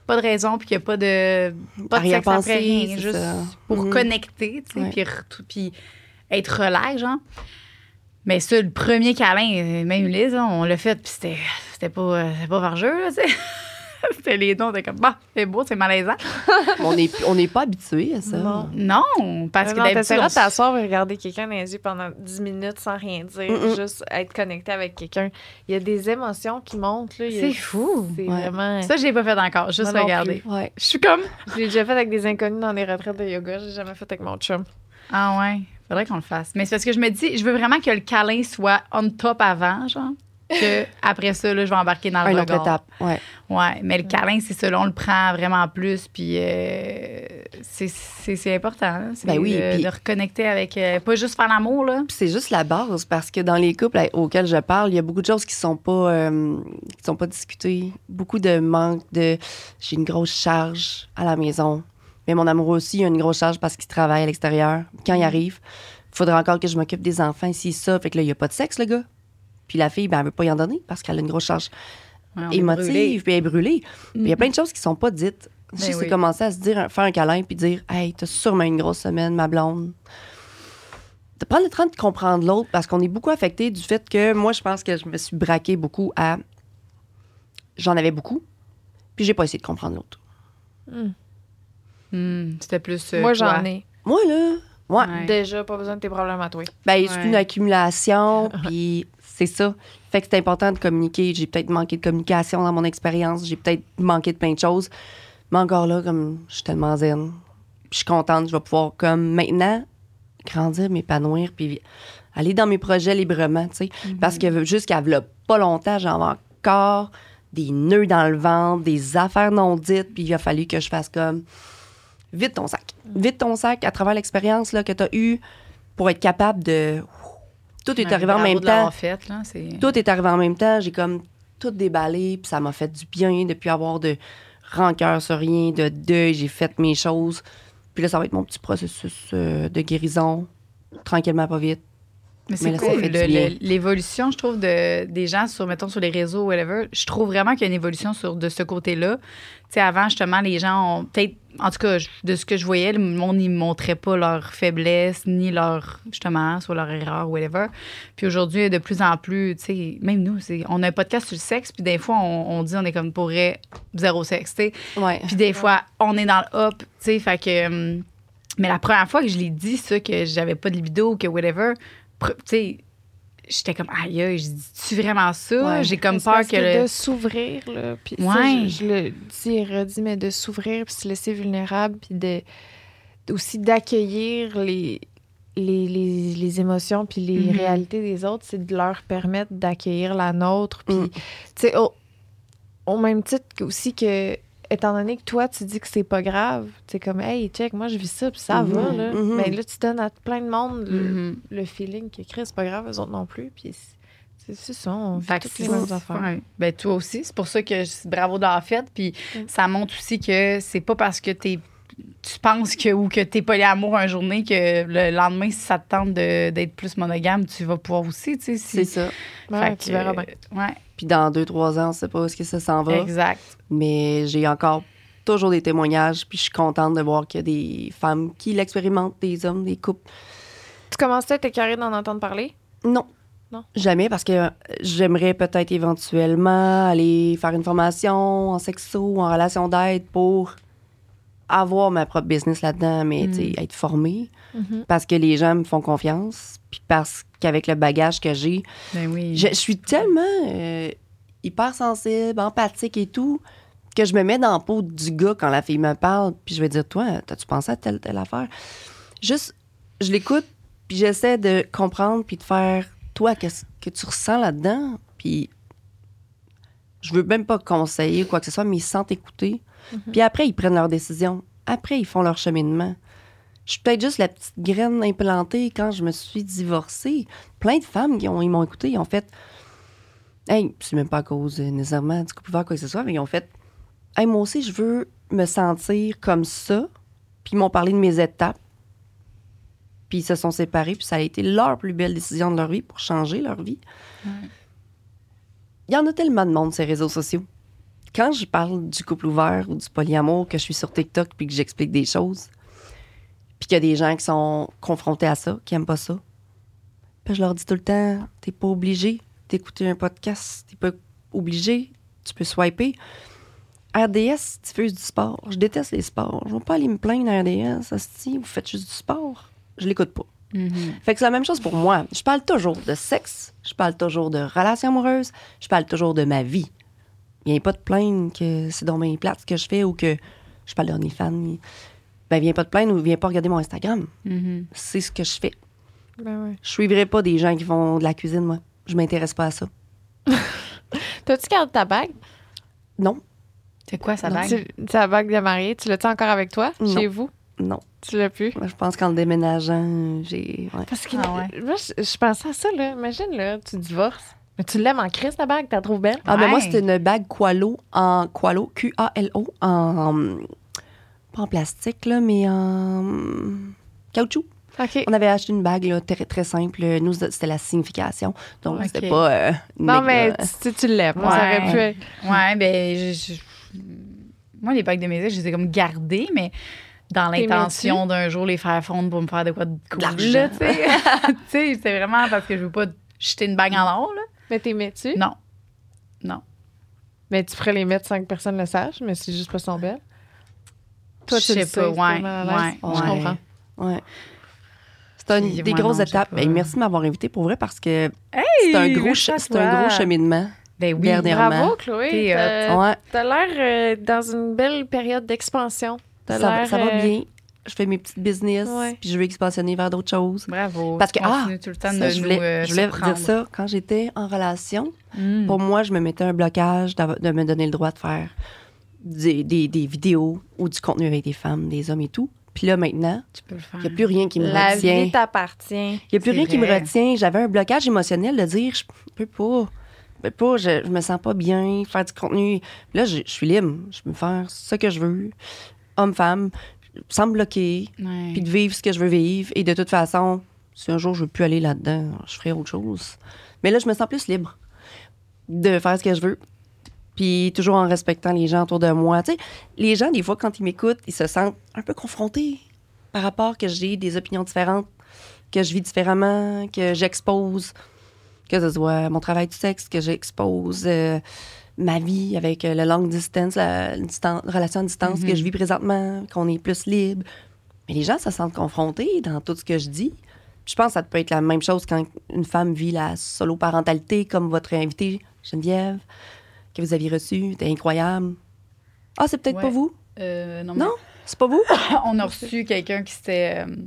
pas de raison, puis qu'il n'y a pas de, pas de sexe après rien, c'est juste ça. pour Mhm. connecter, tu sais, Ouais. puis, re- puis être relax, genre. Mais ça, le premier câlin, même Lise, hein, on l'a fait, puis c'était, c'était pas, c'était pas vargeux, là, tu sais. C'était les dons, c'était comme, bah, c'est beau, c'est malaisant. On n'est on n'est pas habitué à ça. Non. Non, parce que non, d'habitude, t'essaieras on de t'asseoir et regarder quelqu'un dans les yeux pendant dix minutes sans rien dire, Mm-mm. juste être connecté avec quelqu'un. Il y a des émotions qui montent. Là. Il y a- C'est fou. C'est Ouais. vraiment... Ça, je l'ai pas fait encore, juste Moi non regarder. Ouais. Je suis comme, Je l'ai déjà fait avec des inconnus dans des retraites de yoga. J'ai jamais fait avec mon chum. ah ouais, faudrait qu'on le fasse. Mais c'est parce que je me dis, je veux vraiment que le câlin soit on top avant, genre. Que après ça, là, je vais embarquer dans le Une autre regard. étape. Ouais. Ouais, mais le câlin, c'est ça, là, on le prend vraiment plus, puis euh, c'est, c'est, c'est important, là, c'est Ben oui, de, puis- de reconnecter avec, euh, pas juste faire l'amour, là. Puis c'est juste la base parce que dans les couples auxquels je parle, il y a beaucoup de choses qui sont pas euh, qui sont pas discutées, beaucoup de manque de j'ai une grosse charge à la maison. Mais mon amoureux aussi a une grosse charge parce qu'il travaille à l'extérieur. Quand il arrive, il faudra encore que je m'occupe des enfants ici ça, fait que là il y a pas de sexe le gars. Puis la fille ben elle veut pas y en donner parce qu'elle a une grosse charge Ouais, on est brûlés. émotive, puis elle est brûlée. Puis il y a plein de choses qui sont pas dites. Ben Juste oui. c'est commencer à se dire faire un câlin puis dire hey, t'as sûrement une grosse semaine ma blonde. De prendre le temps de comprendre l'autre parce qu'on est beaucoup affecté du fait que moi, je pense que je me suis braquée beaucoup à. J'en avais beaucoup, puis j'ai pas essayé de comprendre l'autre. Hmm, c'était plus. euh, Moi, toi. j'en ai. Moi, là, ouais. Ouais. Déjà, pas besoin de tes problèmes à toi. Ben, c'est Ouais. une accumulation, puis c'est ça. Fait que c'est important de communiquer. J'ai peut-être manqué de communication dans mon expérience, j'ai peut-être manqué de plein de choses. Mais encore là, comme je suis tellement zen, puis je suis contente, je vais pouvoir, comme maintenant, grandir, m'épanouir, puis aller dans mes projets librement, tu sais. Parce que jusqu'à v'là pas longtemps, j'avais encore des nœuds dans le ventre, des affaires non dites, puis il a fallu que je fasse comme vite ton sac. Vite ton sac à travers l'expérience là, que tu as eue pour être capable de. Tout est Ouais, arrivé en bravo même de l'avoir temps. fait, là, c'est... Tout est arrivé en même temps. J'ai comme tout déballé, puis ça m'a fait du bien de plus avoir de rancœur sur rien, de deuil. J'ai fait mes choses. Puis là, ça va être mon petit processus euh, de guérison, tranquillement, pas vite. Mais c'est Mais là, ça cool, fait du le- bien. le- l'évolution, je trouve, de, des gens sur, mettons, sur les réseaux, whatever. Je trouve vraiment qu'il y a une évolution sur, de ce côté-là. Tu sais, avant, justement, les gens ont peut-être, en tout cas, je- de ce que je voyais, le monde, ils ne montraient pas leur faiblesse, ni leur, justement, sur leur erreur, whatever. Puis aujourd'hui, de plus en plus, tu sais, même nous, c'est, on a un podcast sur le sexe, puis des fois, on, on dit, on est comme pour vrai, zéro sexe, tu sais. Ouais. Puis des fois, on est dans le hop, tu sais, fait que... hum, mais la première fois que je l'ai dit, ça, que j'avais pas de libido, que whatever, pr- tu sais, j'étais comme, aïe, aïe, je dis-tu vraiment ça? Ouais. J'ai comme C'est peur parce que... le- de s'ouvrir, là. Puis ça, Ouais. je, je le dis et redis, mais de s'ouvrir, puis se laisser vulnérable, puis de, aussi d'accueillir les, les, les, les émotions, puis les Mhm. réalités des autres, c'est de leur permettre d'accueillir la nôtre. Puis, Mm. tu sais, au, au même titre que- aussi que, étant donné que toi, tu dis que c'est pas grave, c'est comme, hey, check, moi, je vis ça, puis ça Mhm. va, là. Mhm. Mais là, tu donnes à plein de monde le, Mhm. le feeling que, Chris, c'est pas grave, eux autres non plus. Puis, c'est c'est ça, on vit Fait que toutes les c'est- mêmes affaires. ouais. Ben, toi aussi. C'est pour ça que je- bravo d'avoir fait. Puis Mm. ça montre aussi que c'est pas parce que t'es, tu penses que ou que t'es polyamour un journée que le lendemain, si ça te tente de- d'être plus monogame, tu vas pouvoir aussi, tu sais. si- C'est ça. Ouais, Fait tu que, verras bien. Ouais, Puis dans deux, trois ans, on sait pas où est-ce que ça s'en va. exact. Mais j'ai encore toujours des témoignages, puis je suis contente de voir qu'il y a des femmes qui l'expérimentent, des hommes, des couples. Tu commençais à t'écœurer d'en entendre parler? Non. Non? Jamais, parce que j'aimerais peut-être éventuellement aller faire une formation en sexo ou en relation d'aide pour avoir ma propre business là-dedans, mais tu sais, être formée. Parce que les gens me font confiance, puis parce qu'avec le bagage que j'ai, Ben oui. je, je suis tellement euh, hypersensible, empathique et tout, que je me mets dans la peau du gars quand la fille me parle, puis je vais dire, toi, t'as-tu pensé à telle, telle affaire? Juste, je l'écoute, puis j'essaie de comprendre, puis de faire, toi, qu'est-ce que tu ressens là-dedans? Puis je veux même pas conseiller ou quoi que ce soit, mais ils se sentent écoutés. Puis après, ils prennent leurs décisions. Après, ils font leur cheminement. Je suis peut-être juste la petite graine implantée quand je me suis divorcée. Plein de femmes qui ont, ils m'ont écouté, ils ont fait hey, c'est même pas à cause euh, nécessairement du couple ouvert, quoi que ce soit, mais ils ont fait hey, moi aussi, je veux me sentir comme ça. Puis ils m'ont parlé de mes étapes. Puis ils se sont séparés, puis ça a été leur plus belle décision de leur vie pour changer leur vie. Il y en a tellement de monde, ces réseaux sociaux. quand je parle du couple ouvert ou du polyamour, que je suis sur TikTok puis que j'explique des choses, puis qu'il y a des gens qui sont confrontés à ça, qui aiment pas ça, puis je leur dis tout le temps, t'es pas obligé d'écouter un podcast, t'es pas obligé, tu peux swiper. R D S diffuse du sport. Je déteste les sports. Je vais pas aller me plaindre à R D S. Si vous faites juste du sport, je l'écoute pas. Mm-hmm. Fait que c'est la même chose pour moi. Je parle toujours de sexe, je parle toujours de relations amoureuses, je parle toujours de ma vie. Viens pas te plaindre que c'est dans mes plates ce que je fais ou que je parle d'OnlyFans. Ben, viens pas te plaindre ou viens pas regarder mon Instagram. Mm-hmm. C'est ce que je fais. Ben ouais. Je suivrai pas des gens qui font de la cuisine, moi. Je m'intéresse pas à ça. T'as-tu gardé ta bague? Non, C'est quoi sa Non, bague? Tu, ta bague de mariée, tu l'as-tu encore avec toi, Non. chez vous? non. Tu l'as plus? Moi, je pense qu'en le déménageant, j'ai... ouais. Parce que Ah ouais. moi, je, je pensais à ça, là. Imagine, là, tu divorces. Mais tu l'aimes en crise, ta bague, tu la trouves belle? Ah, mais moi, Ouais. c'était une bague Qualo, en Qualo, Q A L O, en, en- pas en plastique, là, mais en caoutchouc. OK. On avait acheté une bague, là, très, très simple. Nous, c'était la signification. Donc, Ok. c'était pas... euh, Non, mais méga- tu, tu, tu l'aimes. Moi, ça Ouais. aurait pu être... Ouais, ben, je, je- moi, les bagues de mes ex, je les ai comme gardées, mais dans T'es l'intention d'un jour les faire fondre pour me faire de quoi de cool, l'argent. là, tu sais. Tu sais, c'est vraiment parce que je veux pas jeter une bague en or, là. Mais t'aimais-tu? Non. Non. Mais tu pourrais les mettre sans que personne le sache, mais c'est juste pas son belle. Toi, Je tu le sais sais, pas, c'est ouais, tellement à l'aise. ouais, Je ouais. comprends. Ouais. C'est une Puis, des moi, grosses non, je sais étapes. pas. Ben, merci de m'avoir invité pour vrai parce que Hey, c'est un, gros merci à che- c'est un toi. gros cheminement. Ben oui. Dernièrement. Bravo, Chloé. T'es T'as Ouais, t'as l'air euh, dans une belle période d'expansion. T'as ça, l'air, ça va euh, bien. Je fais mes petites business, Ouais. puis je veux expansionner vers d'autres choses. Bravo. Parce que, Tu continues tout le temps Ça, de je nous voulais, euh, je voulais surprendre. dire ça. Quand j'étais en relation, Mm. pour moi, je me mettais un blocage d'av- de me donner le droit de faire des, des, des vidéos ou du contenu avec des femmes, des hommes et tout. Puis là, maintenant, Tu peux le faire. il n'y a plus rien qui me La retient. vie t'appartient. Il n'y a plus C'est rien qui me vrai. retient. J'avais un blocage émotionnel de dire, je peux pas. Je peux pas, je, je me sens pas bien, faire du contenu. Là, je, je suis libre. Je peux faire ce que je veux, homme, femme, sans me bloquer, Ouais. puis de vivre ce que je veux vivre. Et de toute façon, si un jour je veux plus aller là-dedans, je ferai autre chose. Mais là, je me sens plus libre de faire ce que je veux. Puis toujours en respectant les gens autour de moi. Tu sais, les gens, des fois, quand ils m'écoutent, ils se sentent un peu confrontés par rapport que j'ai des opinions différentes, que je vis différemment, que j'expose, que ce soit mon travail du sexe, que j'expose euh, ma vie avec euh, le long distance, la distan- relation à distance Mhm. que je vis présentement, qu'on est plus libre. Mais les gens se sentent confrontés dans tout ce que je dis. Puis je pense que ça peut être la même chose quand une femme vit la solo-parentalité, comme votre invitée, Geneviève, que vous aviez reçue. C'était incroyable. Ah, c'est peut-être Ouais. pas vous? Euh, non, Non? C'est pas vous? mais on a reçu quelqu'un qui s'était. euh,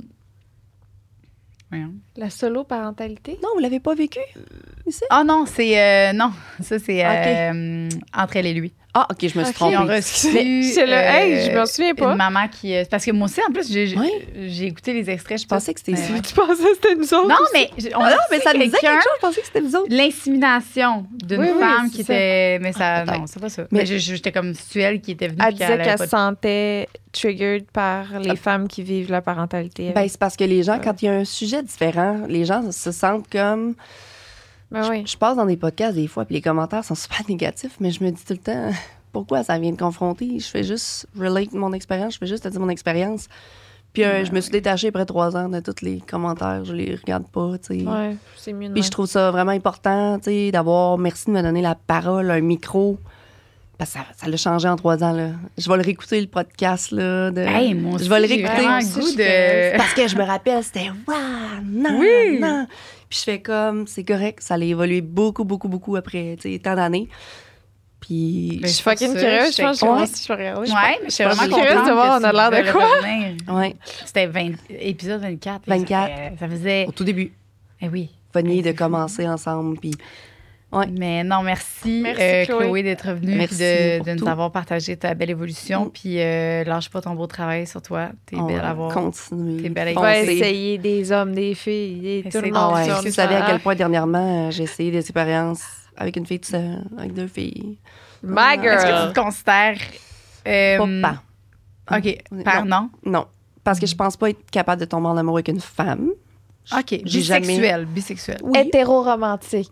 voyons. La solo-parentalité? Non, vous l'avez pas vécu? Ici? Ah non, c'est. euh, non, ça, c'est Ok. euh, entre elle et lui. Ah, OK, je me suis Ok, trompée. Ils ont reçu. C'est le hey, je m'en souviens pas. Une maman qui. euh, Parce que moi aussi, en plus, j'ai Oui. j'ai écouté les extraits. Je pensais que c'était Ouais, ici. ouais. Tu pensais que c'était nous autres? Non, aussi? mais. j- On Ah a non, mais reçu ça me disait quelqu'un, quelque chose. Je pensais que c'était vous autres. L'insémination d'une Oui, oui, femme c'est qui ça. était. Mais ça. Ah, peut-être. non, c'est pas ça. Mais- Mais je- je- j'étais comme c'est elle qui était venue. Elle puis disait avait qu'elle pas se de- sentait triggered par les femmes qui vivent la parentalité. Ben, c'est parce que les gens, Ouais. quand il y a un sujet différent, les gens se sentent comme. Ben je, oui. je passe dans des podcasts des fois, puis les commentaires sont super négatifs, mais je me dis tout le temps, pourquoi ça vient de confronter? Je fais juste relate mon expérience, je fais juste te dire mon expérience. Puis euh, Ben je me suis détachée après trois ans de tous les commentaires, je les regarde pas, tu sais. Ouais, c'est mieux de Puis même. je trouve ça vraiment important, tu sais, d'avoir. Merci de me donner la parole, un micro. Parce que ça, ça l'a changé en trois ans, là. Je vais le réécouter, le podcast, là. De... Hey, moi aussi, je vais le j'ai réécouter. vraiment Moi le aussi, goût je fais- de. Parce que je me rappelle, c'était waouh, non, Oui. non. Puis je fais comme, c'est correct, ça a évolué beaucoup, beaucoup, beaucoup après, tu sais, tant d'années. Puis, Je suis pour fucking ça, curieuse. Je j'étais- pense que Ouais. moi aussi, je vais regarder. Ouais, mais je suis pense vraiment que je suis contente. curieuse de voir, que on a tu l'air de veuilles quoi? revenir. ouais, C'était vingt épisode vingt-quatre. là, vingt-quatre. Ça, fait- ça faisait. au tout début, Eh oui. venez Hey, de c'est fou. commencer ensemble, puis Ouais. Mais non, merci, Merci, euh, Chloé. Chloé, d'être venue Merci puis de, pour de nous tout. avoir partagé ta belle évolution. Mm. Puis euh, lâche pas ton beau travail sur toi. T'es on belle à va voir. continuer. T'es belle à On va Foncez. essayer des hommes, des filles, des tout Essaye le donc. monde. Ah ouais, sur si le vous savez à terrain. quel point dernièrement, euh, j'ai essayé des expériences avec une fille de seule, avec deux filles. My Est-ce que tu girl. te considères. euh, Pas OK. Père, non. Non, parce que je pense pas être capable de tomber en amour avec une femme. OK. J'ai jamais- Bisexuel. Bisexuel. Oui. Hétéro-romantique.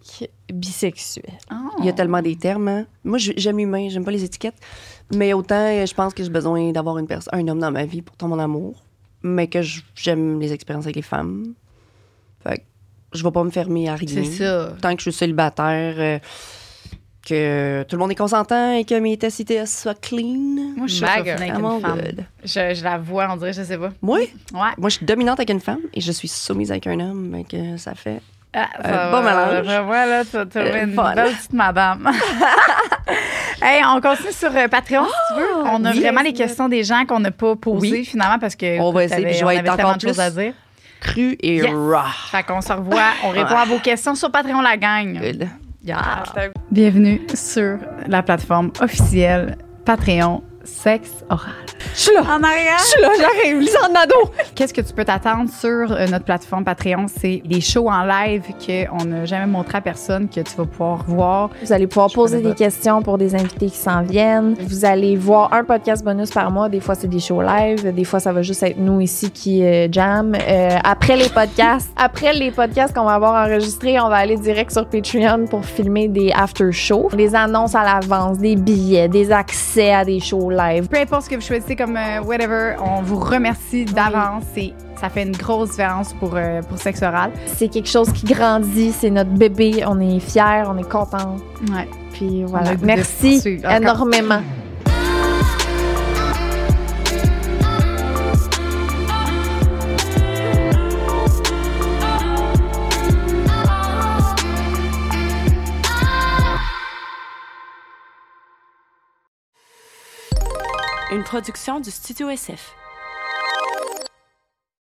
bisexuel. Oh. Il y a tellement des termes. Hein. Moi, je- j'aime l'humain, j'aime pas les étiquettes. Mais autant, euh, je pense que j'ai besoin d'avoir une personne, un homme dans ma vie pour tomber mon amour. Mais que je- j'aime les expériences avec les femmes. Fait que je vais pas me fermer à rien. C'est ça. Tant que je suis célibataire, euh, que tout le monde est consentant et que mes tests I T S soient clean. Moi, je suis Mega. sûre que avec I'm une all femme. good. Je, je la vois, on dirait, je sais pas. Moi, Ouais. moi, je suis dominante avec une femme et je suis soumise avec un homme. Donc, euh, ça fait... Ah, Un ça bon va, mélange. je vois, là, tu as trouvé Euh, une fun. belle petite madame. Hey, on continue sur euh, Patreon, si tu veux. On a oui. vraiment les questions des gens qu'on n'a pas posées, Oui. finalement, parce que On va écoute, essayer, t'avais- puis je on vais avait être tellement encore de choses à plus dire. cru et Yes. raw. Fait qu'on se revoit, on répond à vos questions sur Patreon, la gang. Good. Yeah. Bienvenue sur la plateforme officielle Patreon Sexe Oral. Je suis là. En arrière. Je suis là, j'arrive. Lisande Nadeau. Qu'est-ce que tu peux t'attendre sur euh, notre plateforme Patreon? C'est des shows en live qu'on n'a jamais montré à personne que tu vas pouvoir voir. Vous allez pouvoir Je poser connais des pas. questions pour des invités qui s'en viennent. Vous allez voir un podcast bonus par mois. Des fois, c'est des shows live. Des fois, ça va juste être nous ici qui euh, jam. Euh, après les podcasts, après les podcasts qu'on va avoir enregistrés, on va aller direct sur Patreon pour filmer des after shows, des annonces à l'avance, des billets, des accès à des shows live. Peu importe ce que vous choisissez comme euh, whatever, on vous remercie d'avance. C'est- Ça fait une grosse différence pour, euh, pour Sexe Oral. C'est quelque chose qui grandit. C'est notre bébé. On est fiers, on est contents. Ouais. Puis On a voilà. le goût de Merci poursuivre. Encore. énormément. Une production du Studio S F.